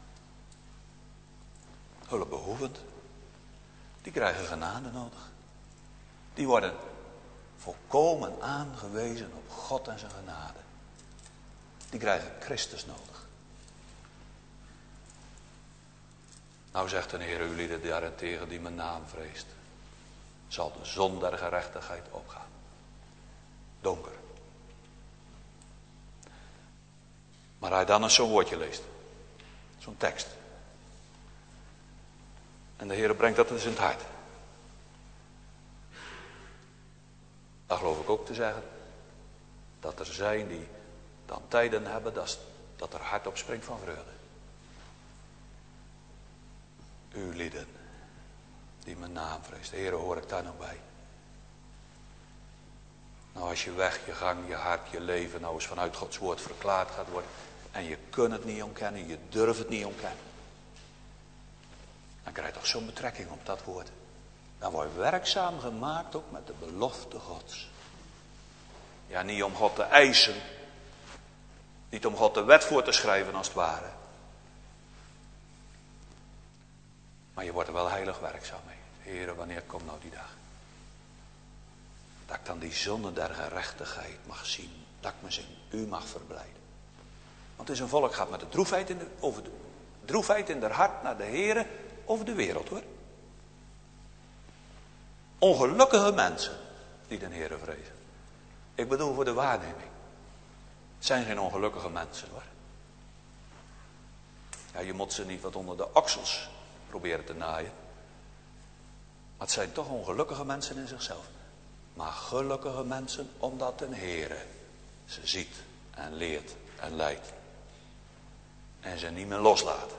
Hulpbehoevend. Die krijgen genade nodig. Die worden volkomen aangewezen op God en zijn genade. Die krijgen Christus nodig. Nou zegt de Heer, jullie daarentegen die mijn naam vreest, zal de zon der gerechtigheid opgaan. Donker. Maar als je dan eens zo'n woordje leest, zo'n tekst, en de Heer brengt dat eens in het hart, dan geloof ik ook te zeggen dat er zijn die dan tijden hebben dat er hart opspringt van vreugde. U lieden die mijn naam vreest. Heere, hoor ik daar nog bij. Nou, als je weg, je gang, je hart, je leven nou eens vanuit Gods woord verklaard gaat worden. En je kunt het niet ontkennen, je durft het niet ontkennen. Dan krijg je toch zo'n betrekking op dat woord. Dan word je werkzaam gemaakt ook met de belofte Gods. Ja, niet om God te eisen. Niet om God de wet voor te schrijven als het ware. Maar je wordt er wel heilig werkzaam mee. Heere, wanneer komt nou die dag? Dat ik dan die zonne der gerechtigheid mag zien. Dat ik me in u mag verblijden. Want het is een volk gaat met de droefheid in de hart naar de Heere over de wereld hoor. Ongelukkige mensen die de Heere vrezen. Ik bedoel voor de waarneming. Het zijn geen ongelukkige mensen hoor. Ja, je moet ze niet wat onder de oksels proberen te naaien. Maar het zijn toch ongelukkige mensen in zichzelf. Maar gelukkige mensen omdat de Heere ze ziet en leert en leidt. En ze niet meer loslaat.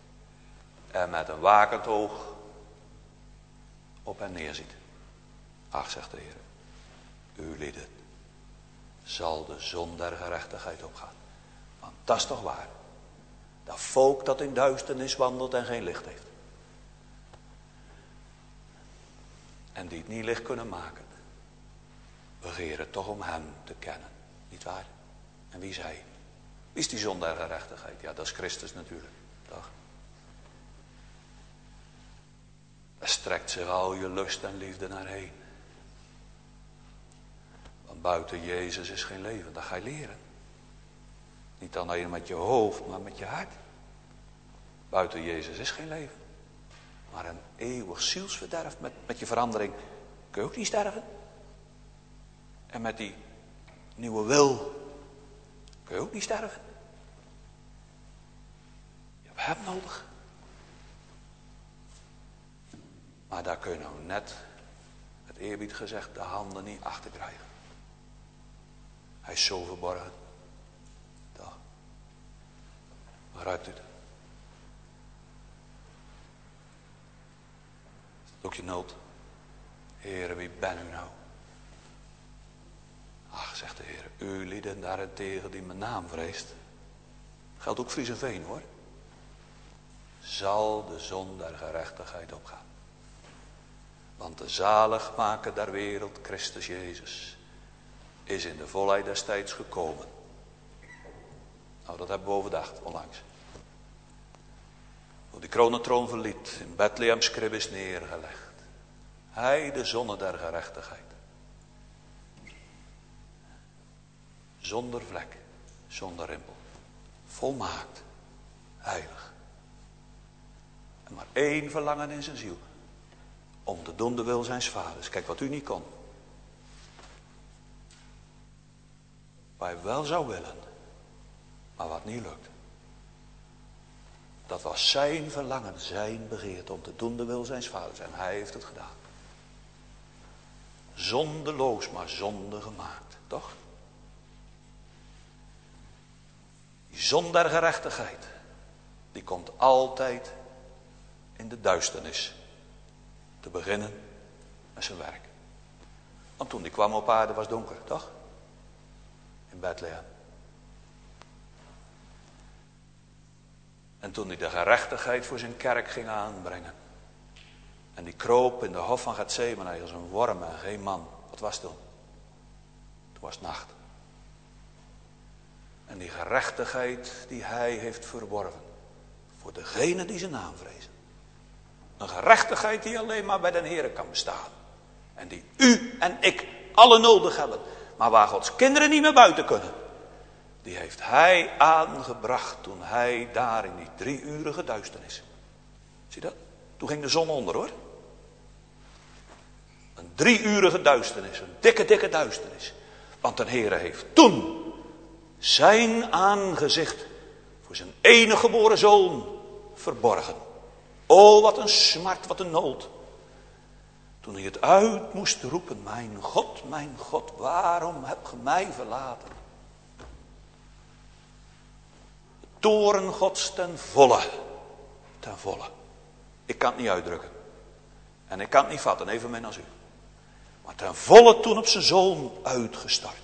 En met een wakend oog op hen neerziet. Ach, zegt de Heer, u lieden, zal de zon der gerechtigheid opgaan. Want dat is toch waar. Dat volk dat in duisternis wandelt en geen licht heeft. En die het niet licht kunnen maken. Begeren toch om hem te kennen. Niet waar? En wie is hij? Wie is die zon der gerechtigheid? Ja, dat is Christus natuurlijk. Toch? Daar strekt zich al je lust en liefde naar heen. Want buiten Jezus is geen leven. Dat ga je leren. Niet alleen met je hoofd, maar met je hart. Buiten Jezus is geen leven. Maar een eeuwig zielsverderf met je verandering kun je ook niet sterven. En met die nieuwe wil kun je ook niet sterven. Je hebt hem nodig. Maar daar kun je nou net, met eerbied gezegd, de handen niet achter krijgen. Hij is zo verborgen. Toch? Begrijpt u het? Is dat ook je nood? Heere, wie ben u nou? Ach, zegt de Heer, u lieden daarentegen die mijn naam vreest. Geldt ook Fries en Veen hoor. Zal de zon der gerechtigheid opgaan. Want de zaligmaker der wereld, Christus Jezus, is in de volheid des tijds gekomen. Nou, dat hebben we overdacht onlangs. Hoe die kroonentroon verliet, in Bethlehems krib is neergelegd. Hij, de zonne der gerechtigheid. Zonder vlek, zonder rimpel. Volmaakt, heilig. En maar één verlangen in zijn ziel. Om te doen de wil zijns vaders. Kijk wat u niet kon. Wat hij wel zou willen. Maar wat niet lukt. Dat was zijn verlangen, zijn begeerte. Om te doen de wil zijns vaders. En hij heeft het gedaan. Zondeloos, maar zonde gemaakt. Toch? Die zon der gerechtigheid. Die komt altijd in de duisternis. Te beginnen met zijn werk. Want toen die kwam op aarde was het donker, toch? In Bethlehem. En toen hij de gerechtigheid voor zijn kerk ging aanbrengen. En die kroop in de hof van Getsemane als een worm en geen man. Wat was het toen? Toen was het nacht. En die gerechtigheid die hij heeft verworven. Voor degene die zijn naam vrezen. Een gerechtigheid die alleen maar bij den Heere kan bestaan. En die u en ik alle nodig hebben. Maar waar Gods kinderen niet meer buiten kunnen. Die heeft hij aangebracht toen hij daar in die 3-urige duisternis. Zie je dat? Toen ging de zon onder hoor. Een 3-urige duisternis. Een dikke duisternis. Want de Heere heeft toen zijn aangezicht voor zijn enige geboren zoon verborgen. O, wat een smart, wat een nood. Toen hij het uit moest roepen, mijn God, waarom heb ge mij verlaten? De toorn Gods ten volle. Ik kan het niet uitdrukken. En ik kan het niet vatten, evenmin als u. Maar ten volle toen op zijn zoon uitgestort.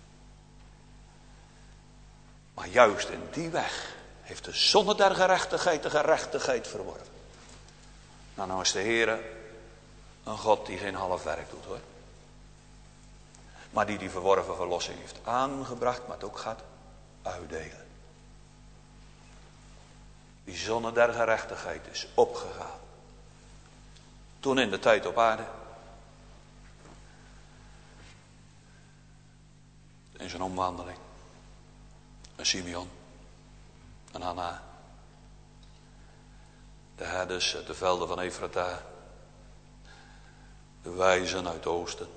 Maar juist in die weg heeft de zonne der gerechtigheid de gerechtigheid verworven. Nou is de Heere een God die geen half werk doet hoor. Maar die verworven verlossing heeft aangebracht, maar het ook gaat uitdelen. Die zonne der gerechtigheid is opgegaan. Toen in de tijd op aarde. In zijn omwandeling. Een Simeon. Een Hanna. De herders uit de velden van Efrata. De wijzen uit het oosten.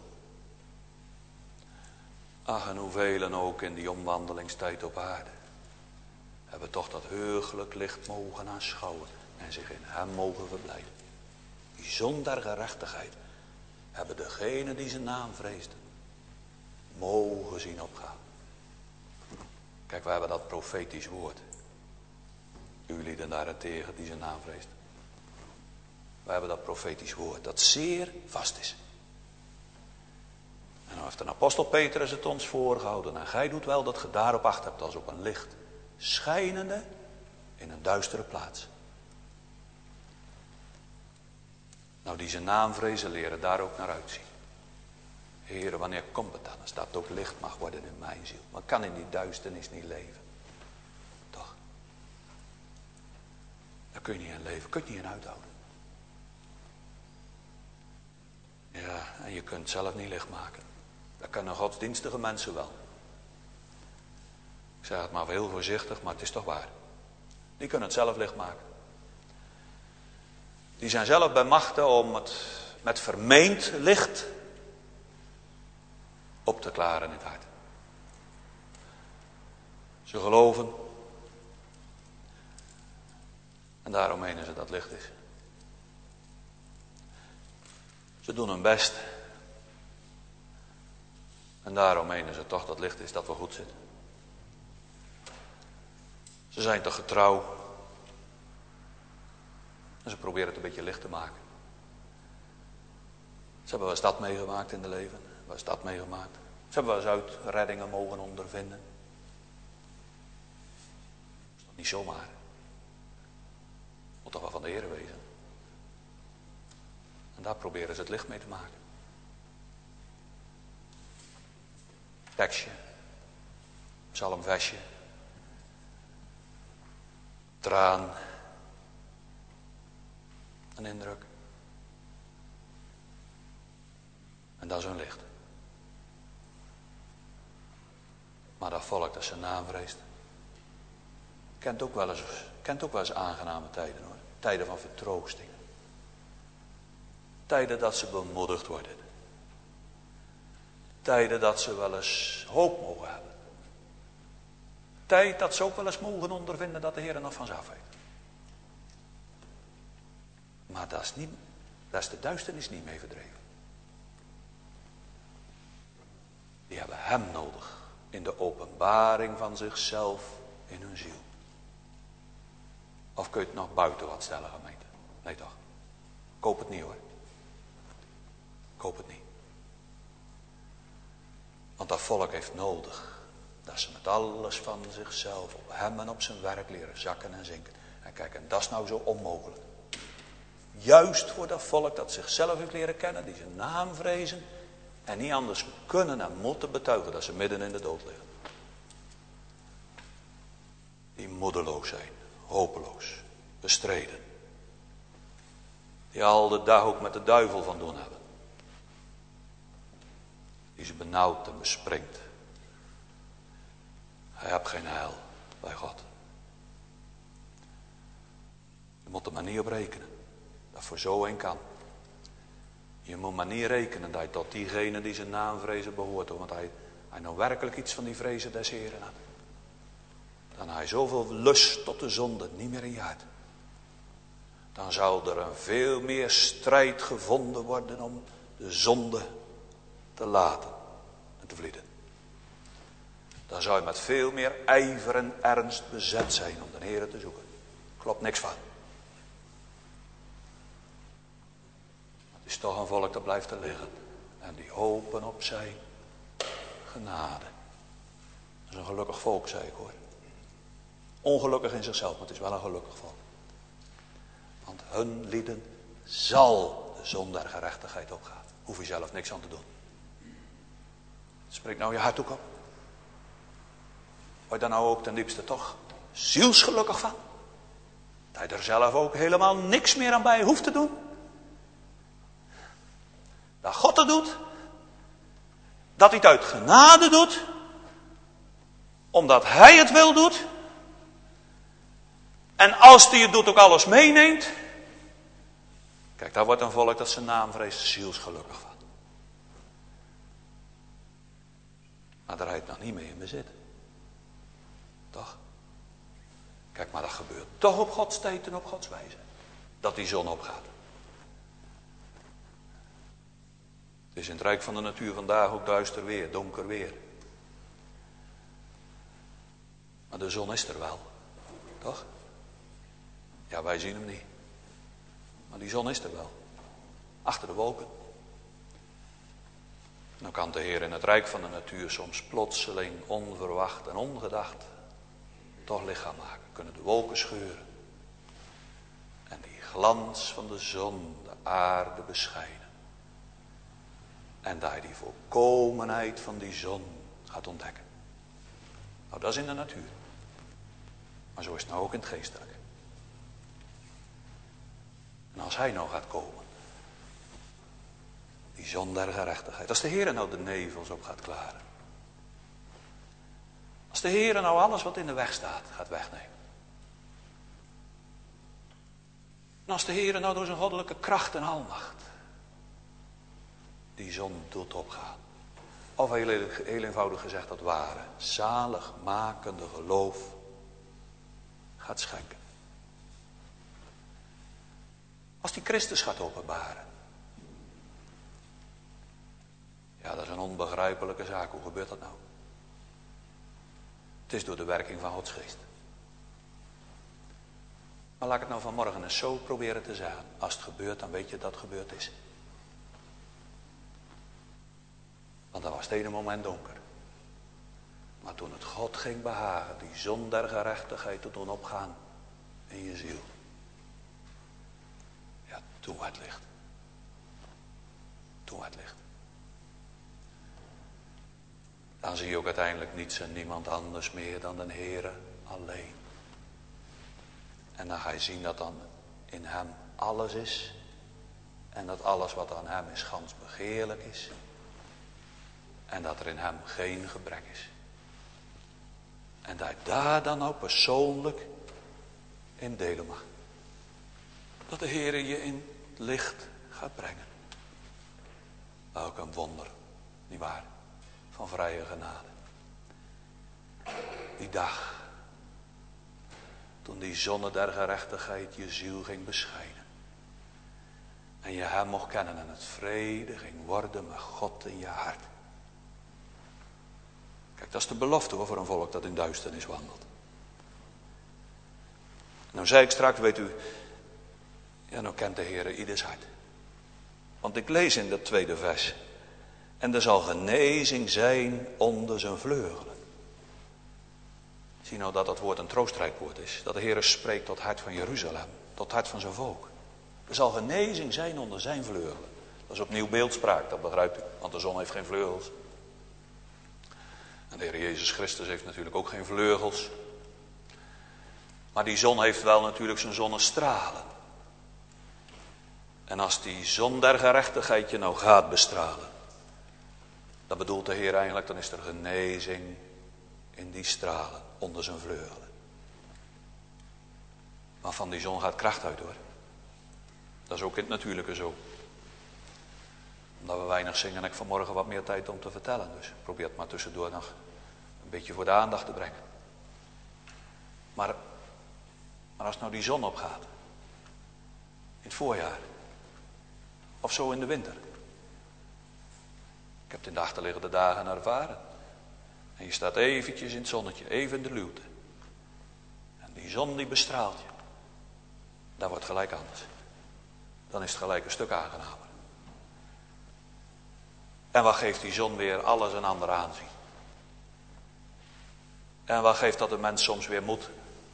Ach, en hoeveel ook in die omwandelingstijd op aarde. Hebben toch dat heugelijk licht mogen aanschouwen. En zich in hem mogen verblijden. Die zon der gerechtigheid. Hebben degene die zijn naam vreesden. Mogen zien opgaan. Kijk, we hebben dat profetisch woord. U lieden daarentegen die zijn naam vreest. We hebben dat profetisch woord dat zeer vast is. En dan heeft de apostel Petrus het ons voorgehouden. En gij doet wel dat ge daarop acht hebt als op een licht schijnende in een duistere plaats. Nou, die zijn naam vrezen leren daar ook naar uitzien. Heere, wanneer komt het dan? Als dat ook licht mag worden in mijn ziel. Maar kan in die duisternis niet leven. Toch? Daar kun je niet in leven. Kun je niet in uithouden. Ja, en je kunt zelf niet licht maken. Dat kunnen godsdienstige mensen wel. Ik zeg het maar heel voorzichtig, maar het is toch waar. Die kunnen het zelf licht maken. Die zijn zelf bij machten om het met vermeend licht op te klaren in het hart. Ze geloven. En daarom menen ze dat het licht is. Ze doen hun best. En daarom menen ze toch dat het licht is, dat we goed zitten. Ze zijn toch getrouw. En ze proberen het een beetje licht te maken. Ze hebben wel eens dat meegemaakt in het leven. Wel eens dat meegemaakt. Ze hebben wel eens uitreddingen mogen ondervinden. Dat is toch niet zomaar. Moet toch wel van de Heer wezen. En daar proberen ze het licht mee te maken. Tekstje. Psalmversje. Traan. Een indruk. En dat is hun licht. Maar dat volk dat zijn naam vreest. Kent ook wel eens aangename tijden hoor. Tijden van vertroostingen. Tijden dat ze bemoedigd worden. Tijden dat ze wel eens hoop mogen hebben. Tijd dat ze ook wel eens mogen ondervinden dat de Heer er nog van ze af weet. Maar daar is de duisternis niet mee verdreven. Die hebben hem nodig. In de openbaring van zichzelf in hun ziel. Of kun je het nog buiten wat stellen, gemeente? Nee toch? Koop het niet hoor. Koop het niet. Want dat volk heeft nodig. Dat ze met alles van zichzelf op hem en op zijn werk leren zakken en zinken. En kijk, en dat is nou zo onmogelijk. Juist voor dat volk dat zichzelf heeft leren kennen. Die zijn naam vrezen. En niet anders kunnen en moeten betuigen dat ze midden in de dood liggen. Die moedeloos zijn. Hopeloos. Bestreden. Die al de dag ook met de duivel van doen hebben. Die ze benauwt en bespringt. Hij heeft geen heil bij God. Je moet er maar niet op rekenen. Dat voor zo een kan. Je moet maar niet rekenen dat hij tot diegene die zijn naam vrezen behoort. Want hij nou werkelijk iets van die vrezen des Heren had. Dan hij zoveel lust tot de zonde niet meer in je hart. Dan zou er een veel meer strijd gevonden worden om de zonde te laten en te vlieden. Dan zou je met veel meer ijver en ernst bezet zijn om de Heere te zoeken. Klopt niks van. Het is toch een volk dat blijft er liggen. En die hopen op zijn genade. Dat is een gelukkig volk, zei ik hoor. Ongelukkig in zichzelf, maar het is wel een gelukkig volk. Want hun lieden zal de zon der gerechtigheid opgaan. Hoef je zelf niks aan te doen. Spreek nou je hart ook op. Word je daar nou ook ten diepste toch zielsgelukkig van? Dat je er zelf ook helemaal niks meer aan bij hoeft te doen. Dat God het doet. Dat hij het uit genade doet. Omdat hij het wil doet. En als hij het doet ook alles meeneemt. Kijk, daar wordt een volk dat zijn naam vreest zielsgelukkig van. Maar daar heeft nog niet mee in bezit. Toch? Kijk, maar dat gebeurt toch op Gods tijd en op Gods wijze. Dat die zon opgaat. Het is in het rijk van de natuur vandaag ook duister weer, donker weer. Maar de zon is er wel. Toch? Ja, wij zien hem niet. Maar die zon is er wel. Achter de wolken. Dan kan de Heer in het rijk van de natuur soms plotseling, onverwacht en ongedacht toch lichaam maken. Kunnen de wolken scheuren. En die glans van de zon de aarde beschijnen. En daar die volkomenheid van die zon gaat ontdekken. Nou, dat is in de natuur. Maar zo is het nou ook in het geestelijke. En als hij nou gaat komen. Die zon der gerechtigheid. Als de Heer nou de nevels op gaat klaren. Als de Heer nou alles wat in de weg staat gaat wegnemen. En als de Heer nou door zijn goddelijke kracht en almacht die zon doet opgaan. Of heel eenvoudig gezegd dat ware, zaligmakende geloof gaat schenken. Als die Christus gaat openbaren. Ja, dat is een onbegrijpelijke zaak. Hoe gebeurt dat nou? Het is door de werking van Gods geest. Maar laat ik het nou vanmorgen eens zo proberen te zeggen. Als het gebeurt, dan weet je dat het gebeurd is. Want dan was het ene moment donker. Maar toen het God ging behagen, die zon der gerechtigheid te doen opgaan in je ziel. Ja, toen werd het licht. Toen werd het licht. Dan zie je ook uiteindelijk niets en niemand anders meer dan de Heere alleen. En dan ga je zien dat dan in hem alles is. En dat alles wat aan hem is gans begeerlijk is. En dat er in hem geen gebrek is. En dat je daar dan ook persoonlijk in delen mag. Dat de Heere je in het licht gaat brengen. Ook een wonder, nietwaar? Van vrije genade. Die dag. Toen die zonne der gerechtigheid je ziel ging beschijnen. En je hem mocht kennen en het vrede ging worden met God in je hart. Kijk, dat is de belofte hoor, voor een volk dat in duisternis wandelt. Nou zei ik straks, weet u, ja nou kent de Heer ieders hart. Want ik lees in dat tweede vers. En er zal genezing zijn onder zijn vleugelen. Zie nou dat dat woord een troostrijk woord is. Dat de Heer spreekt tot het hart van Jeruzalem. Tot het hart van zijn volk. Er zal genezing zijn onder zijn vleugelen. Dat is opnieuw beeldspraak, dat begrijpt u. Want de zon heeft geen vleugels. En de Heer Jezus Christus heeft natuurlijk ook geen vleugels. Maar die zon heeft wel natuurlijk zijn zonnestralen. En als die zon der gerechtigheid je nou gaat bestralen. Dan bedoelt de Heer eigenlijk, dan is er genezing in die stralen onder zijn vleugelen. Maar van die zon gaat kracht uit hoor. Dat is ook in het natuurlijke zo. Omdat we weinig zingen en ik vanmorgen wat meer tijd om te vertellen. Dus probeer het maar tussendoor nog een beetje voor de aandacht te brengen. Maar als nou die zon opgaat. In het voorjaar. Of zo in de winter. Ik heb het in de achterliggende dagen ervaren. En je staat eventjes in het zonnetje, even in de luwte. En die zon die bestraalt je. Dat wordt gelijk anders. Dan is het gelijk een stuk aangenamer. En wat geeft die zon weer alles een ander aanzien. En wat geeft dat de mens soms weer moed.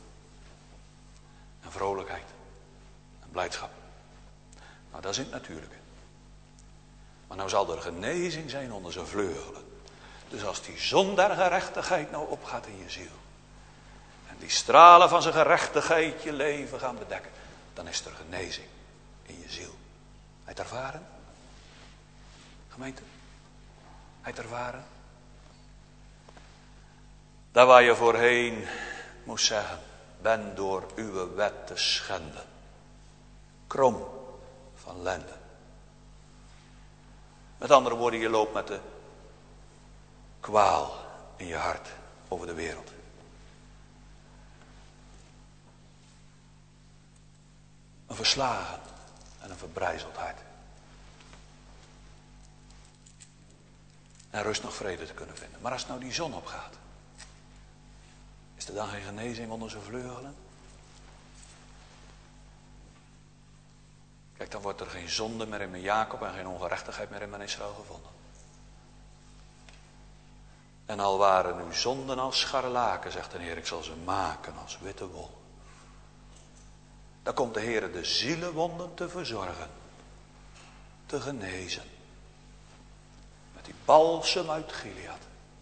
En vrolijkheid. En blijdschap. Nou dat is in het natuurlijke. Maar nou zal er genezing zijn onder zijn vleugelen. Dus als die zon der gerechtigheid nou opgaat in je ziel. En die stralen van zijn gerechtigheid je leven gaan bedekken. Dan is er genezing in je ziel. Heb je het ervaren? Gemeente? Heb je het ervaren? Daar waar je voorheen moest zeggen. Ben door uw wet te schenden. Krom van lende. Met andere woorden, je loopt met de kwaal in je hart over de wereld. Een verslagen en een verbrijzeld hart. En rust nog vrede te kunnen vinden. Maar als nou die zon opgaat, is er dan geen genezing onder zijn vleugelen? Kijk, dan wordt er geen zonde meer in mijn Jacob en geen ongerechtigheid meer in mijn Israël gevonden. En al waren uw zonden als scharlaken, zegt de Heer, ik zal ze maken als witte wol. Dan komt de Heer de zielenwonden te verzorgen, te genezen. Met die balsem uit Gilead.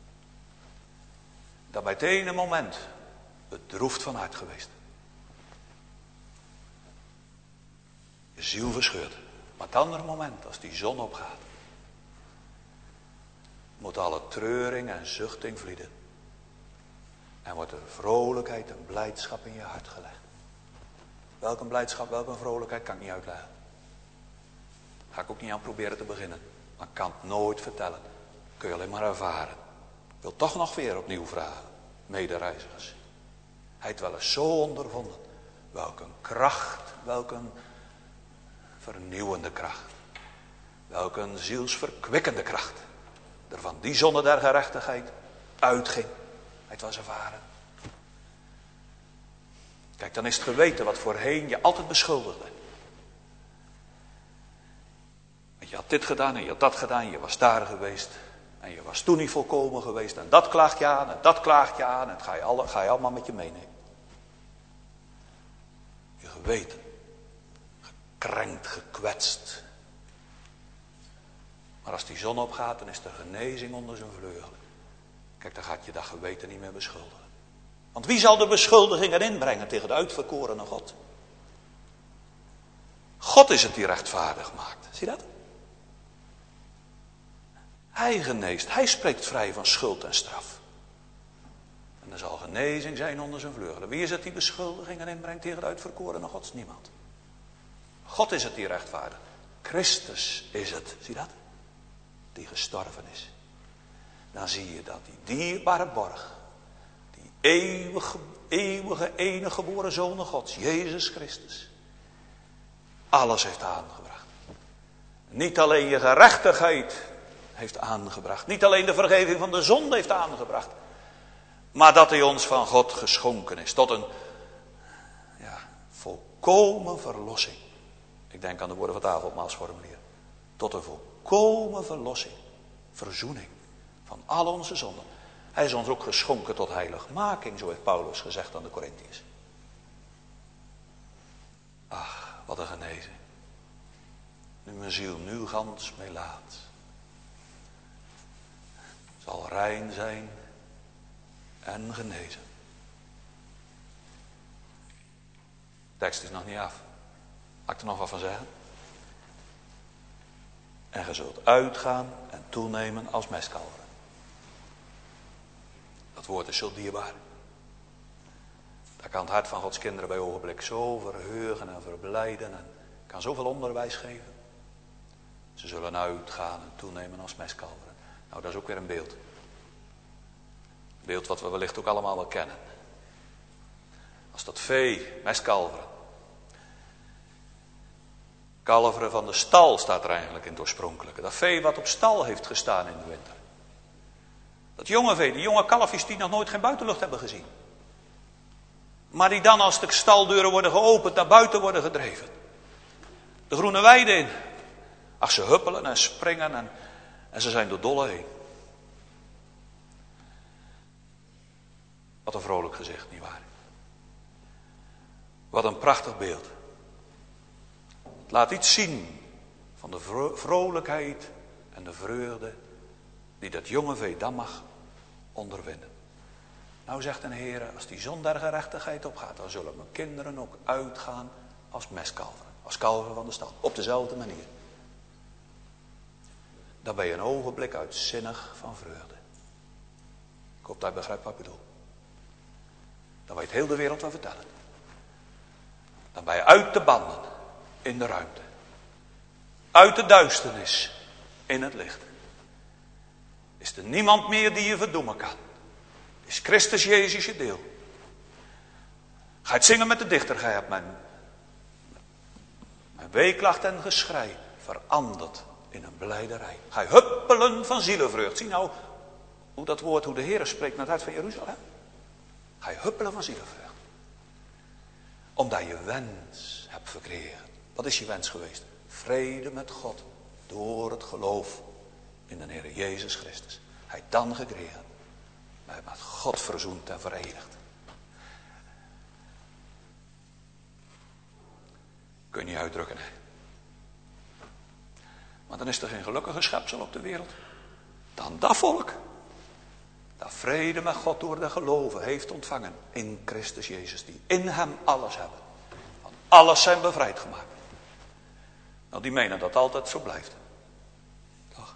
Dat bij het ene moment bedroefd van hart geweest. Je ziel verscheurd. Maar het andere moment, als die zon opgaat, moet alle treuring en zuchting vlieden. En wordt er vrolijkheid en blijdschap in je hart gelegd. Welke blijdschap, welke vrolijkheid kan ik niet uitleggen. Ga ik ook niet aan proberen te beginnen. Maar ik kan het nooit vertellen. Kun je alleen maar ervaren. Ik wil toch nog weer opnieuw vragen. Medereizigers. Hij heeft wel eens zo ondervonden. Welke kracht, welke vernieuwende kracht. Welke zielsverkwikkende kracht. Er van die zonde der gerechtigheid uitging. Hij was ervaren. Kijk, dan is het geweten wat voorheen je altijd beschuldigde. Want je had dit gedaan en je had dat gedaan. Je was daar geweest. En je was toen niet volkomen geweest. En dat klaagt je aan en dat klaagt je aan. En dat ga je allemaal met je meenemen. Je geweten. Gekrenkt, gekwetst. Maar als die zon opgaat, dan is er genezing onder zijn vleugelen. Kijk, dan gaat je dat geweten niet meer beschuldigen. Want wie zal de beschuldigingen inbrengen tegen de uitverkorene God? God is het die rechtvaardig maakt. Zie je dat? Hij geneest. Hij spreekt vrij van schuld en straf. En er zal genezing zijn onder zijn vleugelen. Wie is het die beschuldigingen inbrengt tegen de uitverkorene God? Niemand. God is het die rechtvaardig. Christus is het. Zie je dat? Die gestorven is. Dan zie je dat die dierbare borg, die eeuwige enige geboren Zoon Gods, Jezus Christus, alles heeft aangebracht. Niet alleen je gerechtigheid heeft aangebracht, niet alleen de vergeving van de zonde heeft aangebracht, maar dat hij ons van God geschonken is tot een volkomen verlossing. Ik denk aan de woorden van het avondmaalsformulier. Tot een volkomen verlossing, verzoening van al onze zonden. Hij is ons ook geschonken tot heiligmaking, zo heeft Paulus gezegd aan de Korintiërs. Ach, wat een genezing. Nu mijn ziel nu gans mee laat. Zal rein zijn en genezen. De tekst is nog niet af. Mag ik er nog wat van zeggen? En ge zult uitgaan en toenemen als mestkalveren. Dat woord is zo dierbaar. Daar kan het hart van Gods kinderen bij ogenblik zo verheugen en verblijden. En kan zoveel onderwijs geven. Ze zullen uitgaan en toenemen als mestkalveren. Nou, dat is ook weer een beeld. Een beeld wat we wellicht ook allemaal wel kennen. Als dat vee, mestkalveren. Kalveren van de stal staat er eigenlijk in het oorspronkelijke. Dat vee wat op stal heeft gestaan in de winter. Dat jonge vee, die jonge kalfjes die nog nooit geen buitenlucht hebben gezien. Maar die dan als de staldeuren worden geopend naar buiten worden gedreven. De groene weide in. Ach, ze huppelen en springen en ze zijn door dolle heen. Wat een vrolijk gezicht, nietwaar? Wat een prachtig beeld. Het laat iets zien van de vrolijkheid en de vreugde die dat jonge vee dan mag ondervinden. Nou zegt een Heer, als die zon der gerechtigheid opgaat, dan zullen mijn kinderen ook uitgaan als mestkalveren. Als kalveren van de stal. Op dezelfde manier. Dan ben je een ogenblik uitzinnig van vreugde. Ik hoop dat je begrijpt wat ik bedoel. Dan weet heel de wereld wel vertellen. Dan ben je uit de banden in de ruimte. Uit de duisternis in het licht. Is er niemand meer die je verdoemen kan. Is Christus Jezus je deel. Ga je het zingen met de dichter. Gij hebt mijn weeklacht en geschrei veranderd in een blijderij. Ga je huppelen van zielenvreugd. Zie nou hoe dat woord, hoe de Heer spreekt naar het hart van Jeruzalem. Ga je huppelen van zielenvreugd. Omdat je wens hebt verkregen. Wat is je wens geweest? Vrede met God. Door het geloof in de Heer Jezus Christus. Hij dan gekregen. Hij heeft met God verzoend en verenigd. Kun je niet uitdrukken, hè. Maar dan is er geen gelukkige schepsel op de wereld dan dat volk dat vrede met God door de geloven heeft ontvangen in Christus Jezus, die in hem alles hebben. Van alles zijn bevrijd gemaakt. Nou, die menen dat het altijd zo blijft. Toch?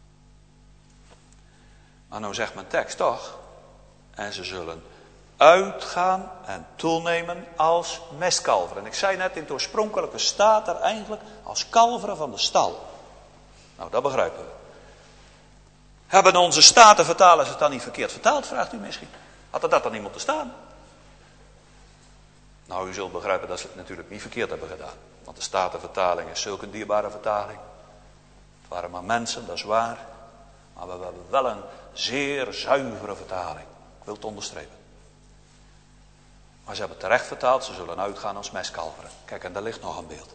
Maar nou zegt mijn tekst toch, en ze zullen uitgaan en toenemen als mestkalveren. En ik zei net, in het oorspronkelijke staat er eigenlijk als kalveren van de stal. Nou, dat begrijpen we. Hebben onze statenvertalers het dan niet verkeerd vertaald, vraagt u misschien. Had er dat dan niet moeten staan? Nou, u zult begrijpen dat ze het natuurlijk niet verkeerd hebben gedaan. Want de statenvertaling is zulke dierbare vertaling. Het waren maar mensen, dat is waar. Maar we hebben wel een zeer zuivere vertaling. Ik wil het onderstrepen. Maar ze hebben terecht vertaald, ze zullen uitgaan als mestkalveren. Kijk, en daar ligt nog een beeld.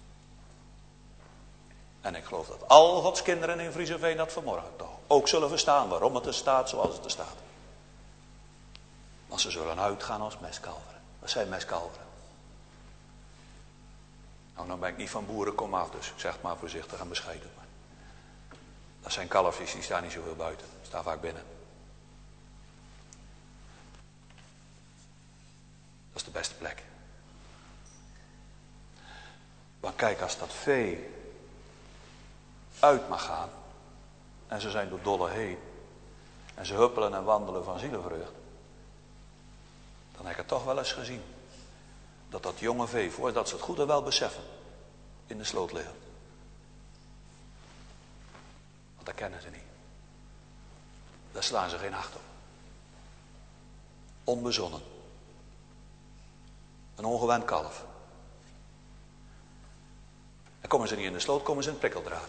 En ik geloof dat al Gods kinderen in Vriezenveen dat vanmorgen toch ook zullen verstaan waarom het er staat zoals het er staat. Want ze zullen uitgaan als mestkalveren. Wat zijn mestkalveren? Nou ben ik niet van boerenkom af, dus ik zeg het maar voorzichtig en bescheiden. Maar dat zijn kalfjes, die staan niet zoveel buiten. Die staan vaak binnen. Dat is de beste plek. Want kijk, als dat vee uit mag gaan en ze zijn door dolle heen en ze huppelen en wandelen van zielenvreugd, dan heb ik het toch wel eens gezien dat dat jonge vee, voordat ze het goed en wel beseffen, in de sloot liggen. Want dat kennen ze niet. Daar slaan ze geen acht op. Onbezonnen. Een ongewend kalf. En komen ze niet in de sloot, komen ze in het prikkeldraad.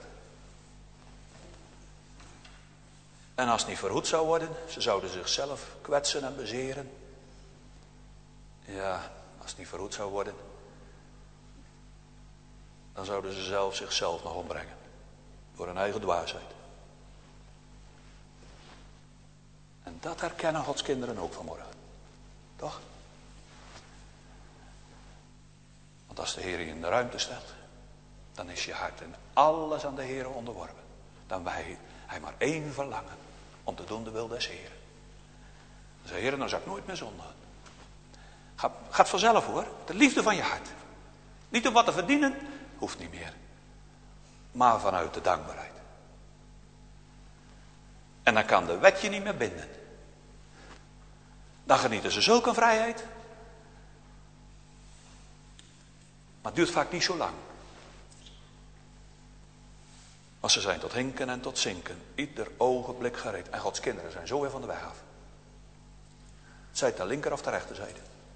En als het niet verhoed zou worden, ze zouden zichzelf kwetsen en bezeren. Ja, als het niet verhoed zou worden, dan zouden ze zelf zichzelf nog ombrengen. Door hun eigen dwaasheid. En dat herkennen Gods kinderen ook vanmorgen. Toch? Want als de Heer je in de ruimte stelt, dan is je hart in alles aan de Heer onderworpen. Dan wij hij maar één verlangen, om te doen de wil des Heeren. Dan zei Heer, dan zou ik nooit meer zondigen. Gaat vanzelf hoor, de liefde van je hart. Niet om wat te verdienen, hoeft niet meer. Maar vanuit de dankbaarheid. En dan kan de wet je niet meer binden. Dan genieten ze zulke vrijheid. Maar het duurt vaak niet zo lang. Want ze zijn tot hinken en tot zinken. Ieder ogenblik gereed. En Gods kinderen zijn zo weer van de weg af. Zij de linker of de rechterzijde.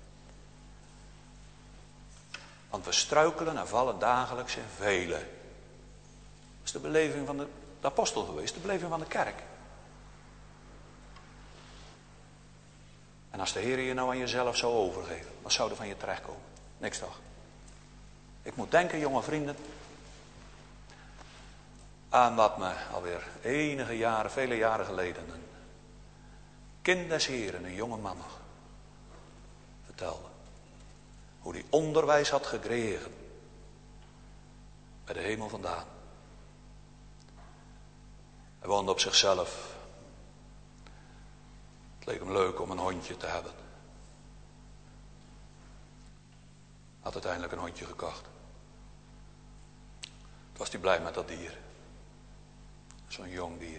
Want we struikelen en vallen dagelijks in vele. Dat is de beleving van de apostel geweest. De beleving van de kerk. En als de Heer je nou aan jezelf zou overgeven. Wat zou er van je terechtkomen? Niks toch? Ik moet denken, jonge vrienden. Aan wat me alweer enige jaren, vele jaren geleden. Een kind des Heren, een jonge man nog. Vertelde. Hoe die onderwijs had gekregen. Bij de hemel vandaan. Hij woonde op zichzelf. Het leek hem leuk om een hondje te hebben. Had uiteindelijk een hondje gekocht. Toen was hij blij met dat dier. Zo'n jong dier.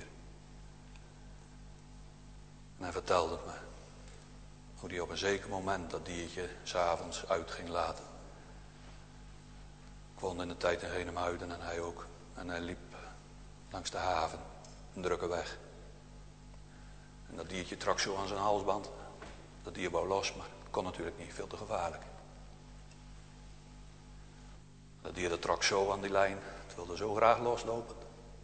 En hij vertelde het me. Hoe hij op een zeker moment dat diertje 's avonds uit ging laten. Ik woonde in de tijd in Genemuiden en hij ook. En hij liep langs de haven. Een drukke weg. En dat diertje trok zo aan zijn halsband. Dat dier wou los, maar het kon natuurlijk niet. Veel te gevaarlijk. Dat dier dat trok zo aan die lijn. Het wilde zo graag loslopen.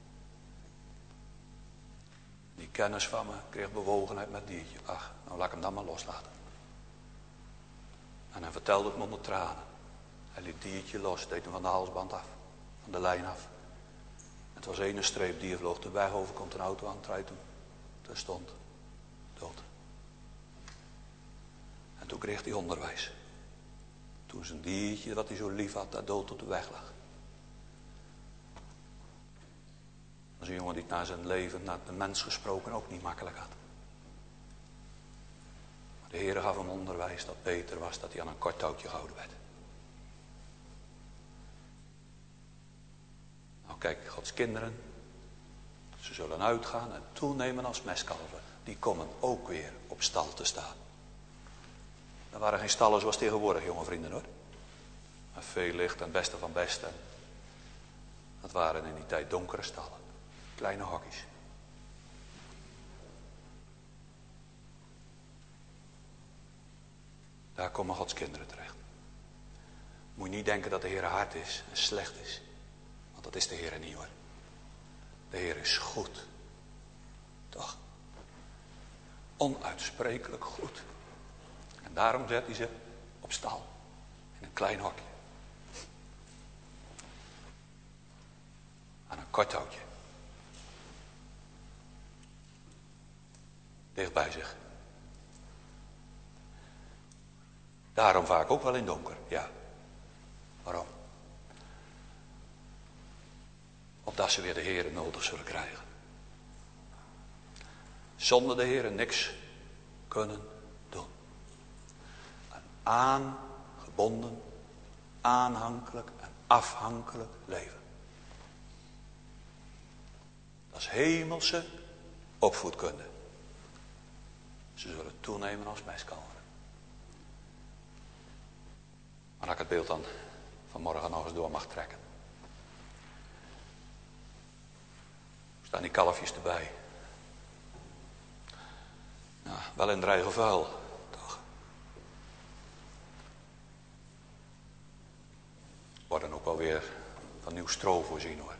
Die kennis van me kreeg bewogenheid met het diertje. Ach, nou laat ik hem dan maar loslaten. En hij vertelde het me onder tranen. Hij liet het diertje los, deed hem van de halsband af. Van de lijn af. Het was ene streep, dier vloog de weg over, komt een auto aan, het rijdt hem. Terstond dood. En toen kreeg hij onderwijs. Toen zijn diertje dat hij zo lief had, dat dood op de weg lag. Dat is een jongen die het na zijn leven, naar de mens gesproken, ook niet makkelijk had. Maar de Heer gaf hem onderwijs dat beter was dat hij aan een kort touwtje gehouden werd. Nou kijk, Gods kinderen, ze zullen uitgaan en toenemen als mestkalven. Die komen ook weer op stal te staan. Er waren geen stallen zoals tegenwoordig, jonge vrienden hoor. Maar veel licht en het beste van beste. Dat waren in die tijd donkere stallen. Kleine hokjes. Daar komen Gods kinderen terecht. Moet je niet denken dat de Heer hard is en slecht is. Want dat is de Heer niet hoor. De Heer is goed. Toch? Onuitsprekelijk goed. En daarom zet hij ze op stal. In een klein hokje. Aan een kort touwtje. Dicht bij zich. Daarom vaak ook wel in donker. Ja. Waarom? Opdat ze weer de Heer nodig zullen krijgen. Zonder de Heer niks kunnen doen. Een aangebonden, aanhankelijk en afhankelijk leven. Dat is hemelse opvoedkunde. Ze zullen toenemen als mestkalveren. Maar dat ik het beeld dan vanmorgen nog eens door mag trekken. Staan die kalfjes erbij. Nou, wel in dreigen vuil, toch? Worden ook wel weer van nieuw stro voorzien hoor.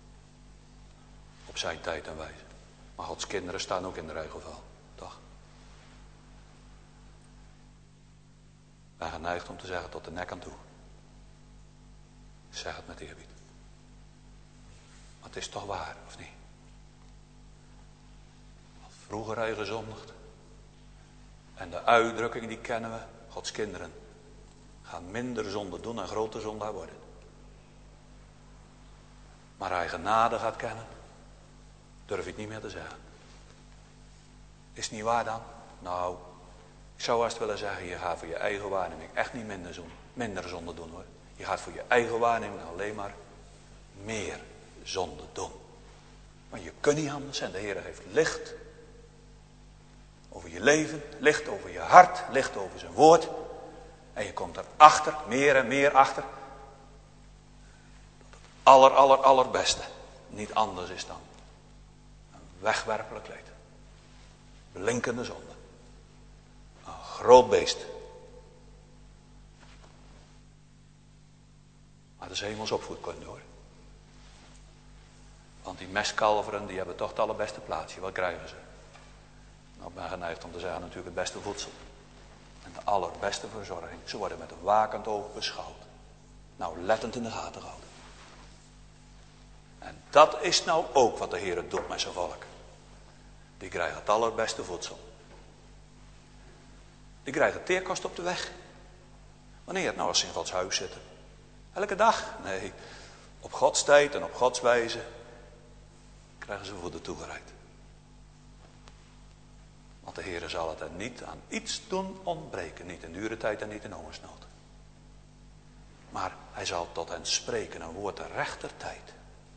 Op zijn tijd en wijze. Maar Gods kinderen staan ook in dreigen vuil, toch? Ik ben geneigd om te zeggen tot de nek aan toe. Ik zeg het met eerbied. Maar het is toch waar, of niet? Vroeger hij gezondigd. En de uitdrukking die kennen we. Gods kinderen gaan minder zonde doen en groter zondaar worden. Maar hij genade gaat kennen. Durf ik niet meer te zeggen. Is het niet waar dan? Nou, ik zou haast willen zeggen. Je gaat voor je eigen waarneming echt niet minder zonde doen hoor. Je gaat voor je eigen waarneming alleen maar meer zonde doen. Maar je kunt niet anders en de Heer heeft licht over je leven, licht over je hart, licht over zijn woord. En je komt erachter, meer en meer achter. Dat het allerbeste niet anders is dan een wegwerpelijk leed. Blinkende zonde. Een groot beest. Maar dat is hemels opvoedkunde hoor. Want die mestkalveren die hebben toch het allerbeste plaatsje. Wat krijgen ze? Nou, ik ben geneigd om te zeggen natuurlijk het beste voedsel. En de allerbeste verzorging. Ze worden met een wakend oog beschouwd. Nou, lettend in de gaten gehouden. En dat is nou ook wat de Heer doet met zijn volk. Die krijgen het allerbeste voedsel. Die krijgen teerkost op de weg. Wanneer? Nou, als ze in Gods huis zitten. Elke dag? Nee. Op Gods tijd en op Gods wijze krijgen ze voeden toegereikt. Want de Heer zal het er niet aan iets doen ontbreken. Niet in dure tijd en niet in hongersnood. Maar hij zal tot hen spreken een woord de rechter tijd.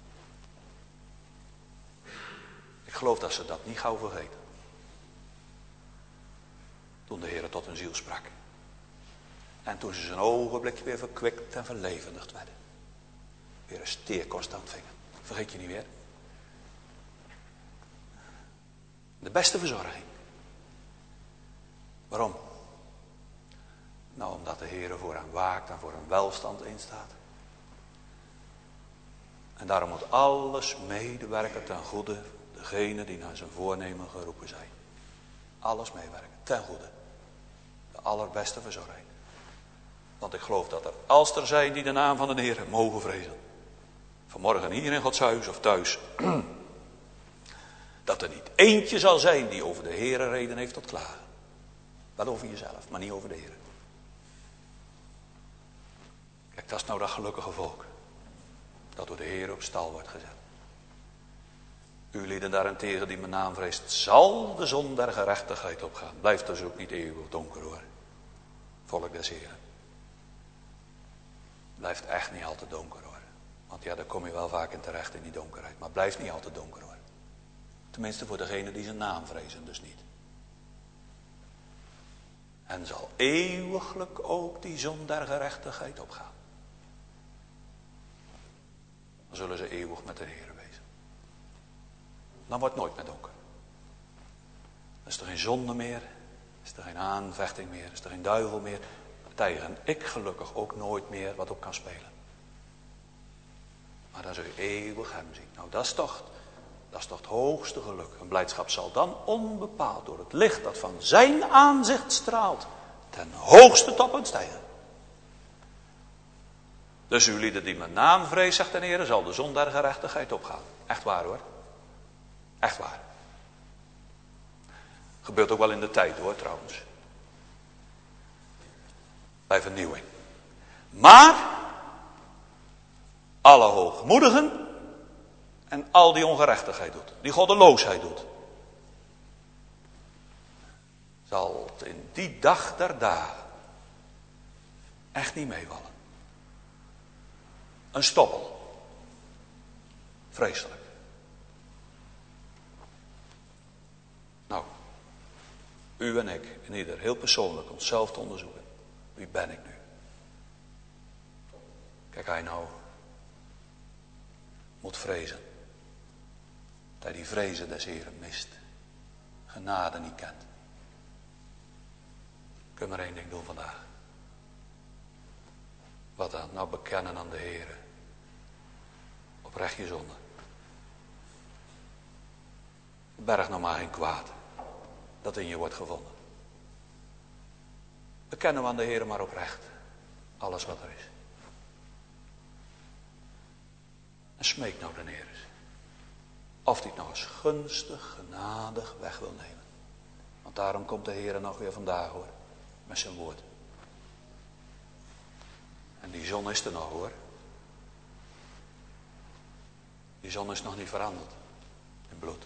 Ik geloof dat ze dat niet gauw vergeten. Toen de Heer tot hun ziel sprak. En toen ze zijn ogenblikje weer verkwikt en verlevendigd werden. Weer een steerkost ontvingen. Vergeet je niet weer. De beste verzorging. Waarom? Nou, omdat de Heer voor hen waakt en voor hun welstand instaat. En daarom moet alles medewerken ten goede degene die naar zijn voornemen geroepen zijn. Alles meewerken, ten goede. De allerbeste verzorging. Want ik geloof dat er, als er zijn die de naam van de Heer mogen vrezen. Vanmorgen hier in Gods huis of thuis. Dat er niet eentje zal zijn die over de Heer reden heeft tot klagen. Gaat over jezelf, maar niet over de Heer. Kijk, dat is nou dat gelukkige volk. Dat door de Heer op stal wordt gezet. U lieden daarentegen die mijn naam vreest, zal de zon der gerechtigheid opgaan. Blijft dus ook niet eeuwig donker hoor. Volk des Heren. Blijft echt niet altijd donker hoor. Want ja, daar kom je wel vaak in terecht in die donkerheid. Maar blijft niet altijd donker hoor. Tenminste voor degenen die zijn naam vrezen dus niet. En zal eeuwiglijk ook die zon der gerechtigheid opgaan. Dan zullen ze eeuwig met de Heer wezen. Dan wordt het nooit meer donker. Dan is er geen zonde meer. Is er geen aanvechting meer. Is er geen duivel meer. Tegen ik gelukkig ook nooit meer wat op kan spelen. Maar dan zul je eeuwig hem zien. Nou dat is toch het hoogste geluk. Een blijdschap zal dan onbepaald door het licht dat van zijn aanzicht straalt. Ten hoogste toppen stijgen. Dus u lieden die mijn naam vreest, zegt de Heer, zal de zon der gerechtigheid opgaan. Echt waar hoor. Echt waar. Gebeurt ook wel in de tijd hoor trouwens. Bij vernieuwing. Maar alle hoogmoedigen en al die ongerechtigheid doet, die goddeloosheid doet, zal het in die dag der dagen echt niet meevallen. Een stoppel. Vreselijk. Nou, u en ik, en ieder heel persoonlijk onszelf te onderzoeken. Wie ben ik nu? Kijk, hij nou moet vrezen. Dat hij die vrezen des Heren mist. Genade niet kent. Ik kan maar één ding doen vandaag. Wat dan? Nou bekennen aan de Heren. Oprecht je zonde. Berg nou maar geen kwaad. Dat in je wordt gevonden. Bekennen we aan de Heer maar oprecht. Alles wat er is. En smeek nou de Heer eens. Of hij het nou eens gunstig, genadig weg wil nemen. Want daarom komt de Heer nog weer vandaag hoor. Met zijn woord. En die zon is er nog hoor. Die zon is nog niet veranderd. In bloed.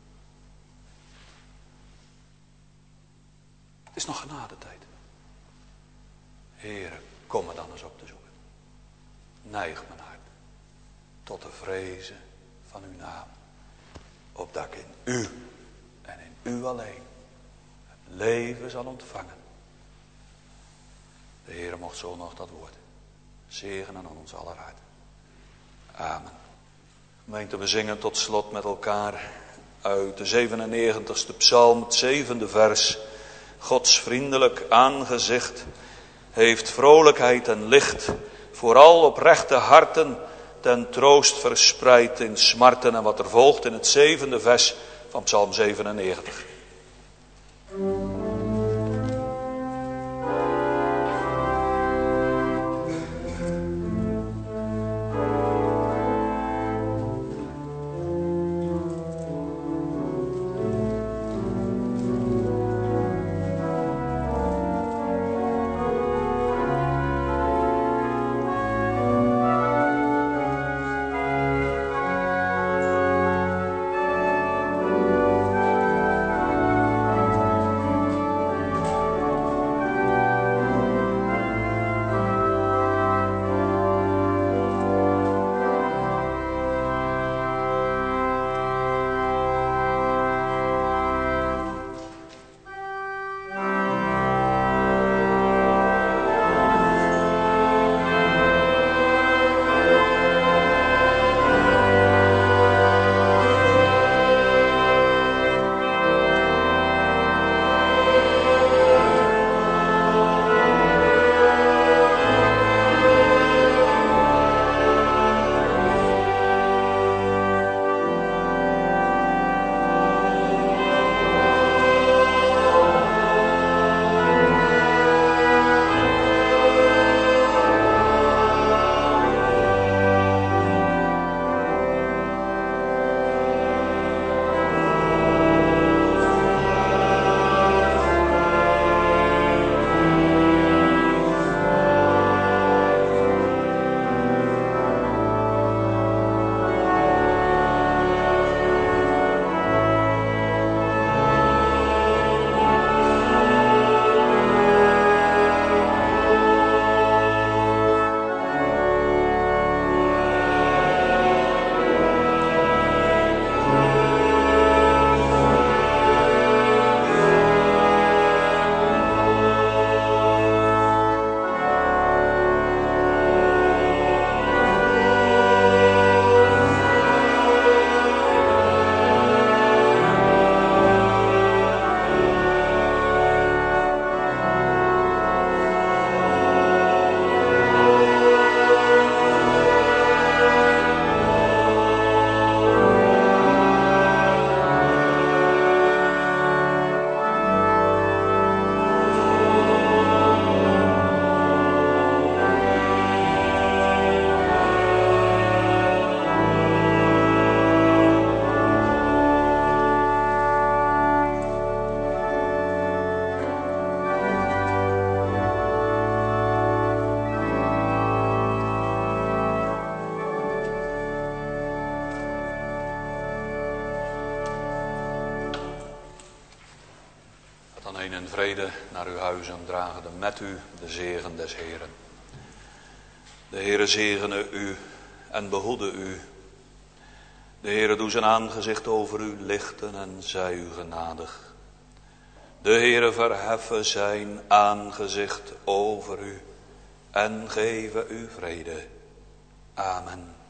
Het is nog genadetijd. Heere, kom me dan eens op te zoeken. Neig mijn hart tot de vrezen van uw naam. Opdat ik in u en in u alleen het leven zal ontvangen. De Heere mocht zo nog dat woord zegenen aan ons aller hart. Amen. Gemeente, we zingen tot slot met elkaar uit de 97ste psalm, het 7e vers. Gods vriendelijk aangezicht heeft vrolijkheid en licht, vooral oprechte harten, ten troost verspreid in smarten. En wat er volgt in het 7e vers van psalm 97. Gaan heen in vrede naar uw huizen, dragen met u de zegen des Heren. De Heere zegene u en behoede u. De Heere doe zijn aangezicht over u lichten en zij u genadig. De Heere verheffen zijn aangezicht over u en geven u vrede. Amen.